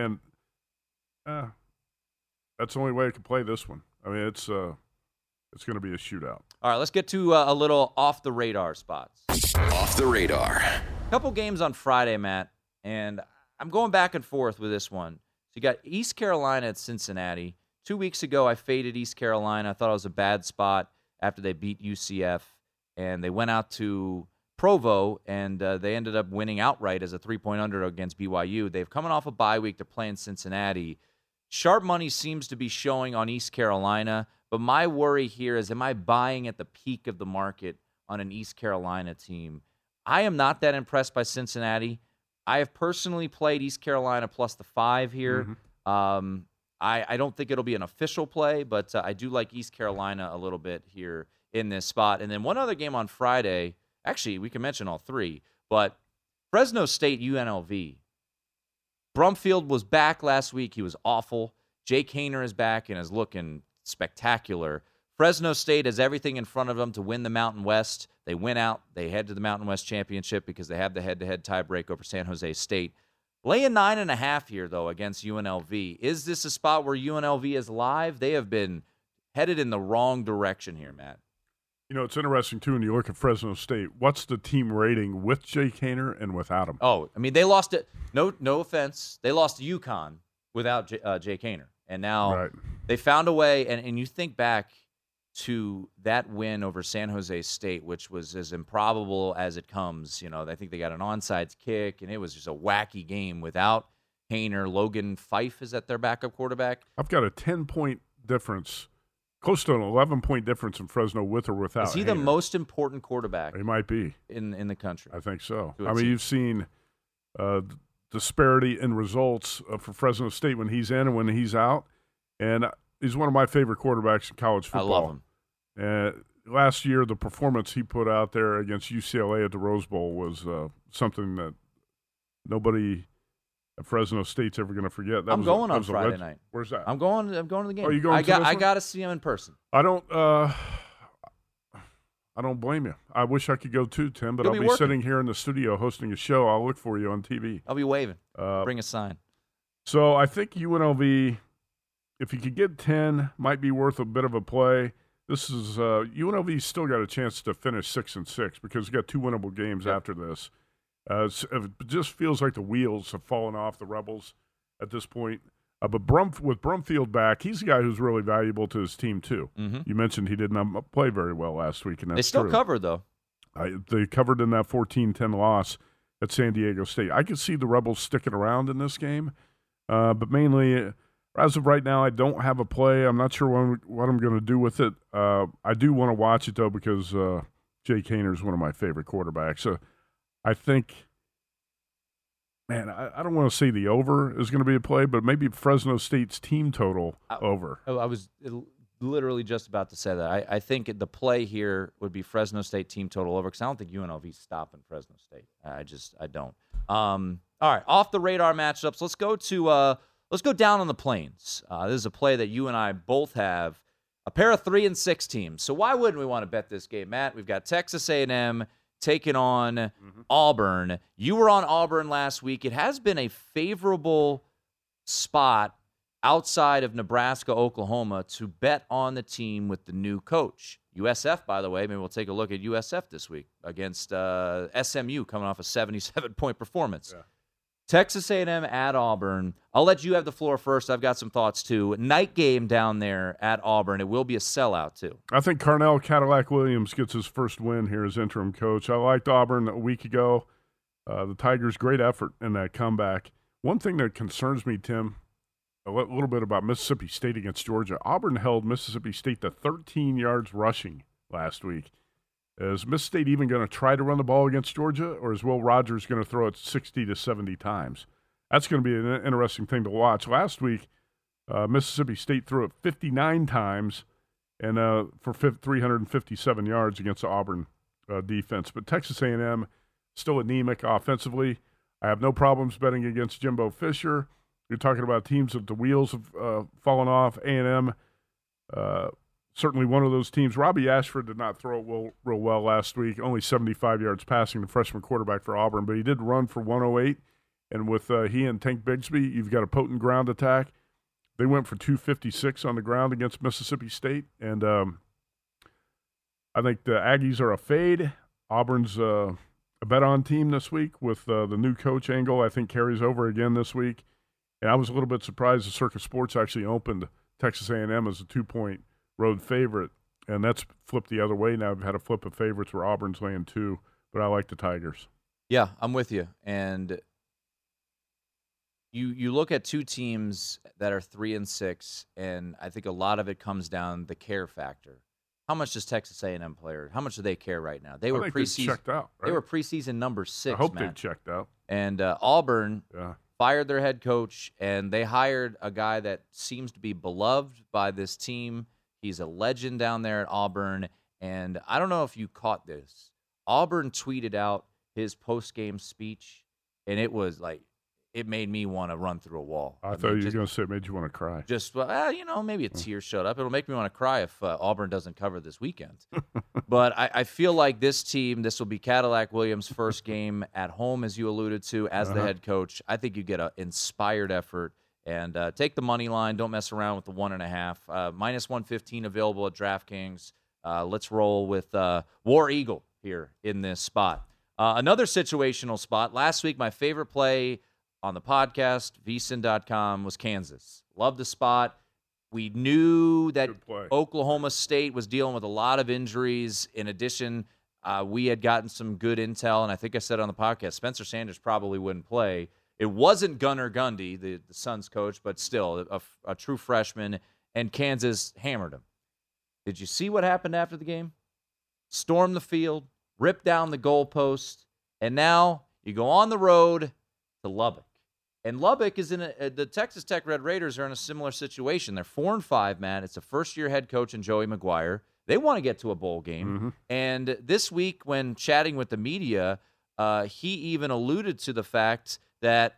that's the only way I could play this one. I mean, it's going to be a shootout. All right, let's get to a little off-the-radar spots. Off the radar. Couple games on Friday, Matt, and I'm going back and forth with this one. So you got East Carolina at Cincinnati. 2 weeks ago, I faded East Carolina. I thought it was a bad spot after they beat UCF, and they went out to Provo, and they ended up winning outright as a 3-point underdog against BYU. They've coming off a bye week. They're playing Cincinnati. Sharp money seems to be showing on East Carolina, but my worry here is, am I buying at the peak of the market on an East Carolina team? I am not that impressed by Cincinnati. I have personally played East Carolina plus the 5 here. Mm-hmm. I don't think it'll be an official play, but I do like East Carolina a little bit here in this spot. And then one other game on Friday, actually we can mention all three, but Fresno State UNLV. Brumfield was back last week. He was awful. Jake Haener is back and is looking spectacular. Fresno State has everything in front of them to win the Mountain West. They win out. They head to the Mountain West Championship because they have the head-to-head tiebreak over San Jose State. Laying 9.5 here, though, against UNLV. Is this a spot where UNLV is live? They have been headed in the wrong direction here, Matt. You know, it's interesting, too, when you look at Fresno State. What's the team rating with Jake Haener and without him? Oh, I mean, they lost it. No offense. They lost to UConn without Jake Haener. And now they found a way, and you think back to that win over San Jose State, which was as improbable as it comes. You know, I think they got an onside kick, and it was just a wacky game without Haener. Logan Fife is at their backup quarterback. I've got a 10-point difference, close to an 11-point difference in Fresno with or without Is he Haener. the most important quarterback? He might be. In the country. I think so. I mean, you've seen disparity in results for Fresno State when he's in and when he's out, and he's one of my favorite quarterbacks in college football. I love him. Last year, the performance he put out there against UCLA at the Rose Bowl was something that nobody at Fresno State's ever going to forget. I'm going on Friday night. Where's that? I'm going to the game. Oh, you going to this one? I got to see him in person. I don't blame you. I wish I could go too, Tim, but I'll be sitting here in the studio hosting a show. I'll look for you on TV. I'll be waving. Bring a sign. So I think UNLV, if you could get 10, might be worth a bit of a play. This is UNLV's still got a chance to finish 6-6 because you got 2 winnable games after this. It just feels like the wheels have fallen off the Rebels at this point. But with Brumfield back, he's a guy who's really valuable to his team too. Mm-hmm. You mentioned he didn't play very well last week, and that's they still true. Covered though. They covered in that 14-10 loss at San Diego State. I could see the Rebels sticking around in this game, but mainly. As of right now, I don't have a play. I'm not sure what I'm going to do with it. I do want to watch it, though, because Jake Haener is one of my favorite quarterbacks. So I think, man, I don't want to say the over is going to be a play, but maybe Fresno State's team total over. I was literally just about to say that. I think the play here would be Fresno State team total over because I don't think UNLV's stopping Fresno State. I don't. All right, off the radar matchups. Let's go to let's go down on the plains. This is a play that you and I both have. A pair of 3-6 teams. So why wouldn't we want to bet this game, Matt? We've got Texas A&M taking on Auburn. You were on Auburn last week. It has been a favorable spot outside of Nebraska, Oklahoma to bet on the team with the new coach. USF, by the way, maybe we'll take a look at USF this week against SMU coming off a 77-point performance. Yeah. Texas A&M at Auburn. I'll let you have the floor first. I've got some thoughts, too. Night game down there at Auburn. It will be a sellout, too. I think Carnell Cadillac Williams gets his first win here as interim coach. I liked Auburn a week ago. The Tigers, great effort in that comeback. One thing that concerns me, Tim, a little bit about Mississippi State against Georgia. Auburn held Mississippi State to 13 yards rushing last week. Is Miss State even going to try to run the ball against Georgia, or is Will Rogers going to throw it 60 to 70 times? That's going to be an interesting thing to watch. Last week, Mississippi State threw it 59 times and for 357 yards against the Auburn defense. But Texas A&M still anemic offensively. I have no problems betting against Jimbo Fisher. You're talking about teams that the wheels have fallen off. A&M, certainly one of those teams. Robbie Ashford did not throw it real well last week, only 75 yards passing, the freshman quarterback for Auburn, but he did run for 108. And with he and Tank Bigsby, you've got a potent ground attack. They went for 256 on the ground against Mississippi State. And I think the Aggies are a fade. Auburn's a bet-on team this week with the new coach angle, I think, carries over again this week. And I was a little bit surprised that Circus Sports actually opened Texas A&M as a 2-point road favorite. And that's flipped the other way now. I've had a flip of favorites where Auburn's laying 2, but I like the Tigers. Yeah, I'm with you. And you look at two teams that are 3-6, and I think a lot of it comes down the care factor. How much does Texas A&M play? How much do they care right now? They were preseason checked out. Right? They were preseason number 6. I hope Matt. they checked out. And Auburn fired their head coach, and they hired a guy that seems to be beloved by this team. He's a legend down there at Auburn, and I don't know if you caught this. Auburn tweeted out his post-game speech, and it was like, it made me want to run through a wall. I thought you were going to say it made you want to cry. Just, maybe a tear showed up. It'll make me want to cry if Auburn doesn't cover this weekend. But I feel like this will be Cadillac Williams' first game at home, as you alluded to, as the head coach. I think you get an inspired effort. And take the money line. Don't mess around with the 1.5. Minus 115 available at DraftKings. Let's roll with War Eagle here in this spot. Another situational spot. Last week, my favorite play on the podcast, vsin.com, was Kansas. Love the spot. We knew that Oklahoma State was dealing with a lot of injuries. In addition, we had gotten some good intel, and I think I said on the podcast, Spencer Sanders probably wouldn't play. It wasn't Gunnar Gundy, the Suns coach, but still a true freshman, and Kansas hammered him. Did you see what happened after the game? Stormed the field, ripped down the goalpost, and now you go on the road to Lubbock. And Lubbock is the Texas Tech Red Raiders are in a similar situation. They're 4-5, man. It's a first-year head coach in Joey McGuire. They want to get to a bowl game. Mm-hmm. And this week when chatting with the media, he even alluded to the fact that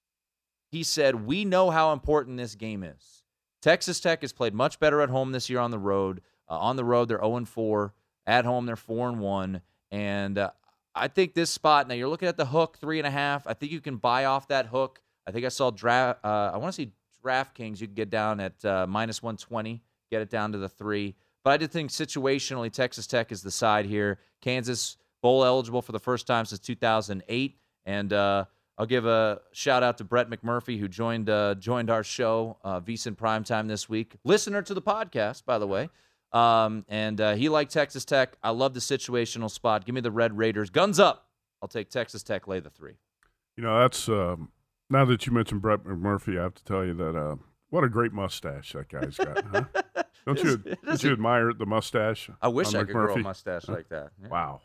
he said, we know how important this game is. Texas Tech has played much better at home this year on the road. On the road, they're 0-4. At home, they're 4-1. And I think this spot, now you're looking at the hook, 3.5. I think you can buy off that hook. I think I saw I want to see DraftKings. You can get down at minus 120, get it down to the 3. But I did think situationally Texas Tech is the side here. Kansas bowl eligible for the first time since 2008. And I'll give a shout-out to Brett McMurphy, who joined our show, VSiN Primetime this week. Listener to the podcast, by the way. And he liked Texas Tech. I love the situational spot. Give me the Red Raiders. Guns up. I'll take Texas Tech, lay the 3. You know, that's now that you mentioned Brett McMurphy, I have to tell you that what a great mustache that guy's got, huh? Don't you admire the mustache? I wish I could grow a mustache like that. Yeah.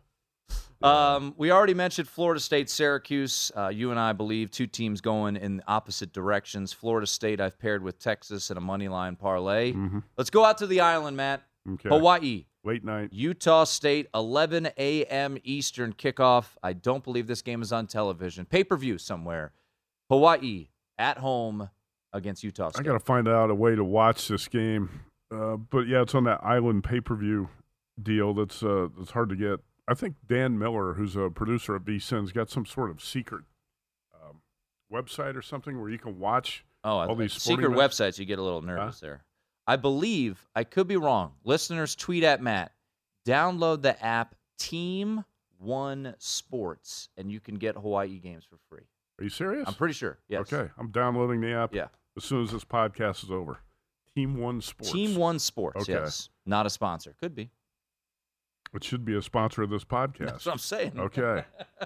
Wow. We already mentioned Florida State, Syracuse. You and I believe two teams going in opposite directions. Florida State I've paired with Texas in a money line parlay. Mm-hmm. Let's go out to the island, Matt. Okay. Hawaii. Late night. Utah State, 11 a.m. Eastern kickoff. I don't believe this game is on television. Pay-per-view somewhere. Hawaii at home against Utah State. I got to find out a way to watch this game. But, yeah, it's on that island pay-per-view deal that's hard to get. I think Dan Miller, who's a producer at VSiN's, got some sort of secret website or something where you can watch all these secret websites. You get a little nervous there. I believe, I could be wrong. Listeners, tweet at Matt. Download the app Team One Sports, and you can get Hawaii games for free. Are you serious? I'm pretty sure, yes. Okay, I'm downloading the app as soon as this podcast is over. Team One Sports. Team One Sports, yes. Not a sponsor. Could be. It should be a sponsor of this podcast. That's what I'm saying. Okay.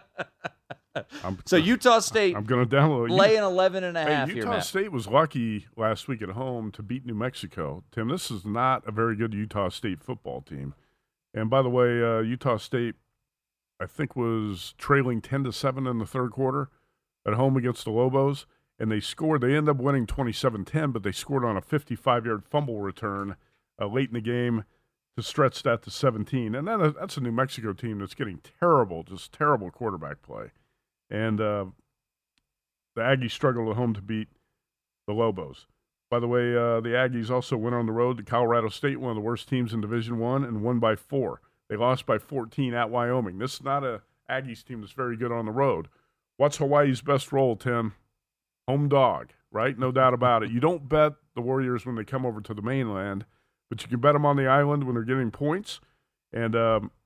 So Utah State, I'm going to download. Laying 11.5 here, Utah Matt. State was lucky last week at home to beat New Mexico. Tim, this is not a very good Utah State football team. And by the way, Utah State, I think, was trailing 10-7 in the third quarter at home against the Lobos, and they scored. They ended up winning 27-10, but they scored on a 55-yard fumble return late in the game to stretch that to 17. And then that's a New Mexico team that's getting terrible quarterback play. And the Aggies struggled at home to beat the Lobos. By the way, the Aggies also went on the road to Colorado State, one of the worst teams in Division I, and won by 4. They lost by 14 at Wyoming. This is not a Aggies team that's very good on the road. What's Hawaii's best role, Tim? Home dog, right? No doubt about it. You don't bet the Warriors when they come over to the mainland, but you can bet them on the island when they're getting points. And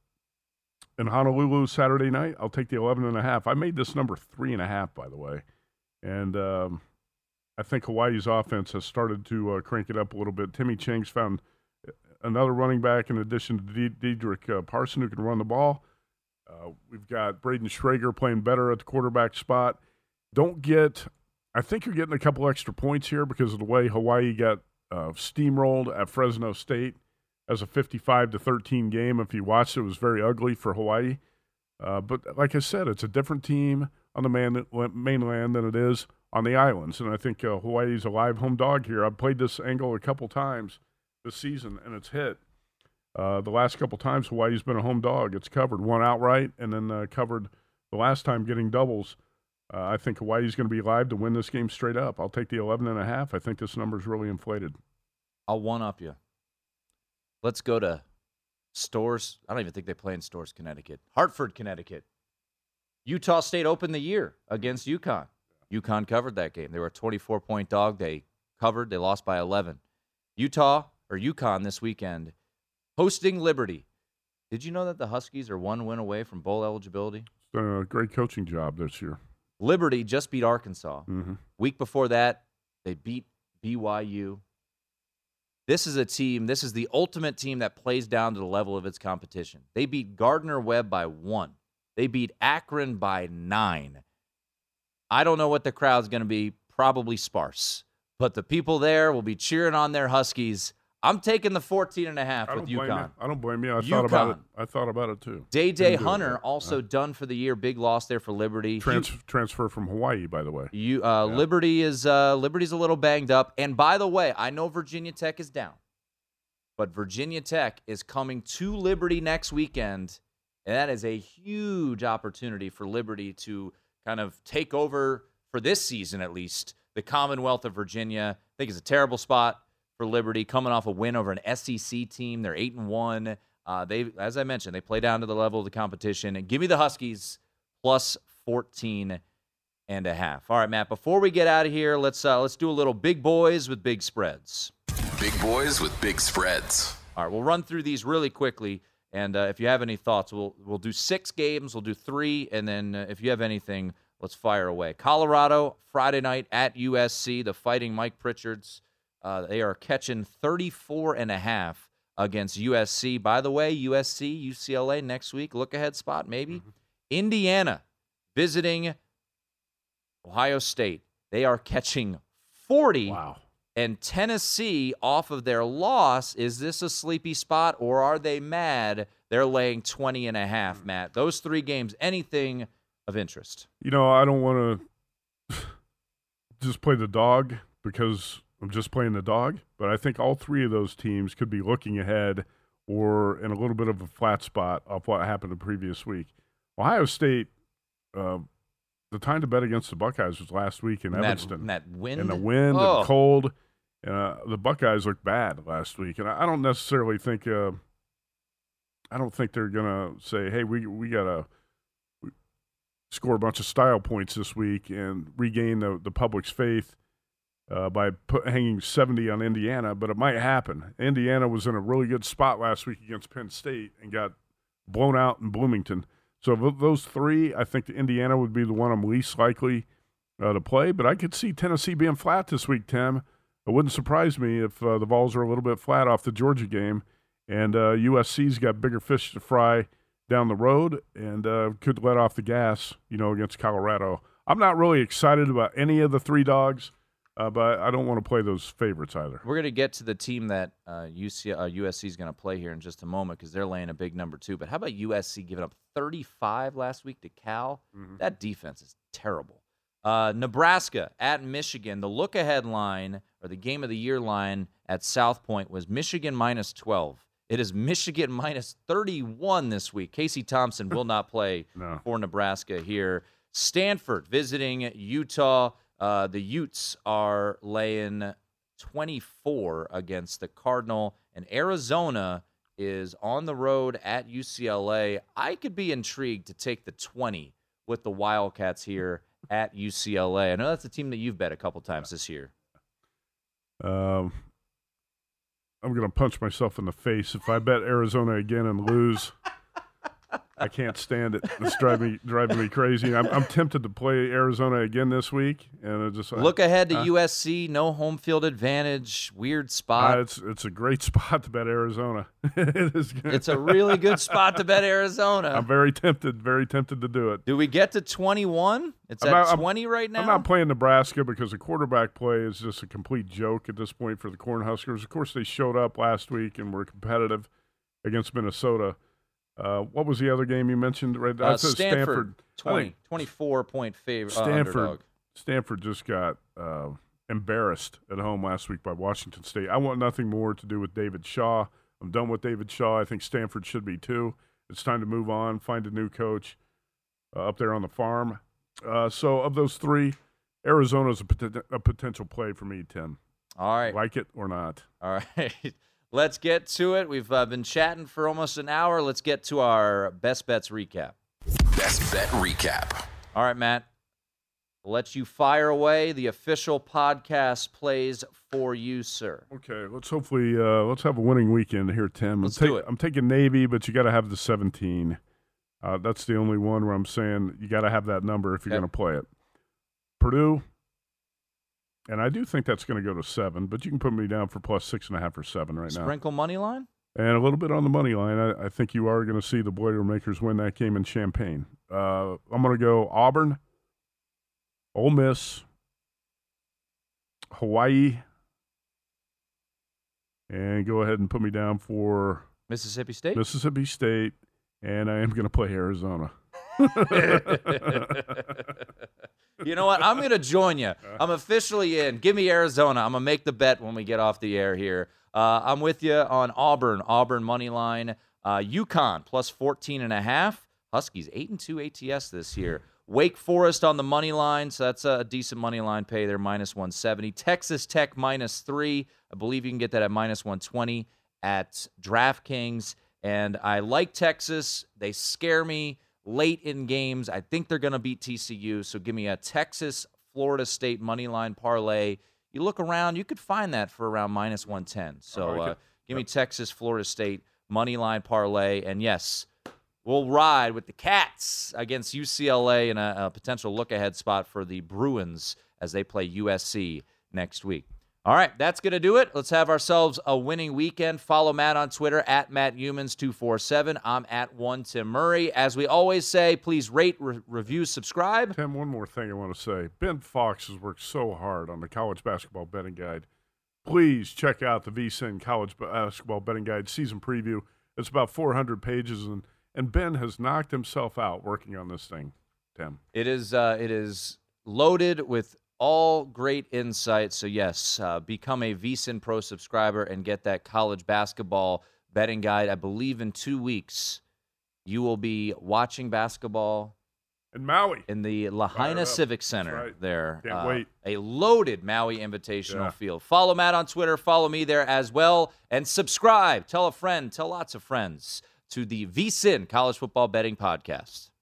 in Honolulu Saturday night, I'll take the 11.5. I made this number 3.5, by the way. And I think Hawaii's offense has started to crank it up a little bit. Timmy Chang's found another running back in addition to Dedrick Parson who can run the ball. We've got Braden Schrager playing better at the quarterback spot. I think you're getting a couple extra points here because of the way Hawaii got steamrolled at Fresno State as a 55-13 game. If you watched it, was very ugly for Hawaii. But like I said, it's a different team on the mainland than it is on the islands. And I think Hawaii's a live home dog here. I've played this angle a couple times this season, and it's hit. The last couple times Hawaii's been a home dog. It's covered one outright and then covered the last time getting doubles. I think Hawaii's going to be live to win this game straight up. I'll take the 11.5. I think this number's really inflated. I'll one-up you. Let's go to Storrs. I don't even think they play in Storrs, Connecticut. Hartford, Connecticut. Utah State opened the year against UConn. UConn covered that game. They were a 24-point dog. They covered. They lost by 11. UConn this weekend hosting Liberty. Did you know that the Huskies are one win away from bowl eligibility? It's done a great coaching job this year. Liberty just beat Arkansas. Mm-hmm. Week before that, they beat BYU. This is a team, this is the ultimate team that plays down to the level of its competition. They beat Gardner-Webb by 1. They beat Akron by 9. I don't know what the crowd's going to be, probably sparse. But the people there will be cheering on their Huskies. I'm taking the 14.5 with UConn. I don't blame you. I thought about it too. Day Hunter also done for the year. Big loss there for Liberty. Transfer from Hawaii, by the way. Liberty's a little banged up. And by the way, I know Virginia Tech is down, but Virginia Tech is coming to Liberty next weekend, and that is a huge opportunity for Liberty to kind of take over, for this season at least, the Commonwealth of Virginia. I think it's a terrible spot for Liberty, coming off a win over an SEC team. They're 8-1. They, as I mentioned, they play down to the level of the competition. And give me the Huskies plus 14.5. All right, Matt, before we get out of here, let's do a little big boys with big spreads. Big boys with big spreads. All right, we'll run through these really quickly. And if you have any thoughts, we'll do 6 games. We'll do 3. And then if you have anything, let's fire away. Colorado, Friday night at USC, the Fighting Mike Pritchards. They are catching 34.5 against USC. By the way, USC, UCLA next week, look-ahead spot maybe. Mm-hmm. Indiana visiting Ohio State. They are catching 40. Wow. And Tennessee, off of their loss, is this a sleepy spot or are they mad? They're laying 20.5, Matt. Those 3 games, anything of interest? You know, I don't want to just play the dog because I'm just playing the dog, but I think all 3 of those teams could be looking ahead or in a little bit of a flat spot off what happened the previous week. Ohio State, the time to bet against the Buckeyes was last week in Evanston. And that wind. And the wind and the cold. The Buckeyes looked bad last week, and I don't necessarily think they're going to say, hey, we got to score a bunch of style points this week and regain the public's faith by hanging 70 on Indiana, but it might happen. Indiana was in a really good spot last week against Penn State and got blown out in Bloomington. So of those 3, I think Indiana would be the one I'm least likely to play, but I could see Tennessee being flat this week, Tim. It wouldn't surprise me if the Vols are a little bit flat off the Georgia game, and USC's got bigger fish to fry down the road and could let off the gas, against Colorado. I'm not really excited about any of the 3 dogs. But I don't want to play those favorites either. We're going to get to the team that USC is going to play here in just a moment because they're laying a big number 2. But how about USC giving up 35 last week to Cal? Mm-hmm. That defense is terrible. Nebraska at Michigan. The look-ahead line, or the game of the year line at South Point, was Michigan minus 12. It is Michigan minus 31 this week. Casey Thompson will not play for Nebraska here. Stanford visiting Utah. The Utes are laying 24 against the Cardinal, and Arizona is on the road at UCLA. I could be intrigued to take the 20 with the Wildcats here at UCLA. I know that's a team that you've bet a couple times this year. I'm going to punch myself in the face if I bet Arizona again and lose. I can't stand it. It's driving me crazy. I'm tempted to play Arizona again this week, and it just look ahead to USC. No home field advantage. Weird spot. It's a great spot to bet Arizona. It is good. It's a really good spot to bet Arizona. I'm very tempted to do it. Do we get to 21? It's at 20 right now. I'm not playing Nebraska because the quarterback play is just a complete joke at this point for the Cornhuskers. Of course, they showed up last week and were competitive against Minnesota. What was the other game you mentioned? Right, Stanford 24-point favorite. Underdog. Stanford just got embarrassed at home last week by Washington State. I want nothing more to do with David Shaw. I'm done with David Shaw. I think Stanford should be too. It's time to move on, find a new coach up there on the farm. So of those three, Arizona's a potential play for me, Tim. All right. Like it or not. All right. Let's get to it. We've been chatting for almost an hour. Let's get to our Best Bets recap. Best Bet recap. All right, Matt. I'll let you fire away. The official podcast plays for you, sir. Okay, let's have a winning weekend here, Tim. Let's do it. I'm taking Navy, but you got to have the 17. That's the only one where I'm saying you got to have that number if you're going to play it. Purdue. And I do think that's going to go to 7, but you can put me down for plus 6.5 or 7 right now. Sprinkle money line? And a little bit on the money line. I think you are going to see the Boilermakers win that game in Champaign. I'm going to go Auburn, Ole Miss, Hawaii, and go ahead and put me down for Mississippi State. And I am going to play Arizona. You know what? I'm going to join you. I'm officially in. Give me Arizona. I'm going to make the bet when we get off the air here. I'm with you on Auburn money line. UConn plus 14.5. Huskies 8-2 ATS this year. Wake Forest on the money line, so that's a decent money line pay. They're minus 170. Texas Tech minus 3. I believe you can get that at minus 120 at DraftKings. And I like Texas. They scare me late in games. I think they're going to beat TCU, so give me a Texas-Florida State money line parlay. You look around, you could find that for around minus 110. So give me Texas-Florida State money line parlay. And, yes, we'll ride with the Cats against UCLA in a potential look-ahead spot for the Bruins as they play USC next week. All right, that's going to do it. Let's have ourselves a winning weekend. Follow Matt on Twitter at MattHumans247. I'm at Tim Murray. As we always say, please rate, review, subscribe. Tim, one more thing I want to say. Ben Fox has worked so hard on the College Basketball Betting Guide. Please check out the VSiN College Basketball Betting Guide season preview. It's about 400 pages, and Ben has knocked himself out working on this thing, Tim. It is loaded with all great insights. So, yes, become a VSiN Pro subscriber and get that college basketball betting guide. I believe in 2 weeks you will be watching basketball in Maui, in the Lahaina Civic Center there. Can't wait. A loaded Maui Invitational field. Follow Matt on Twitter. Follow me there as well. And subscribe. Tell a friend. Tell lots of friends to the VSiN College Football Betting Podcast.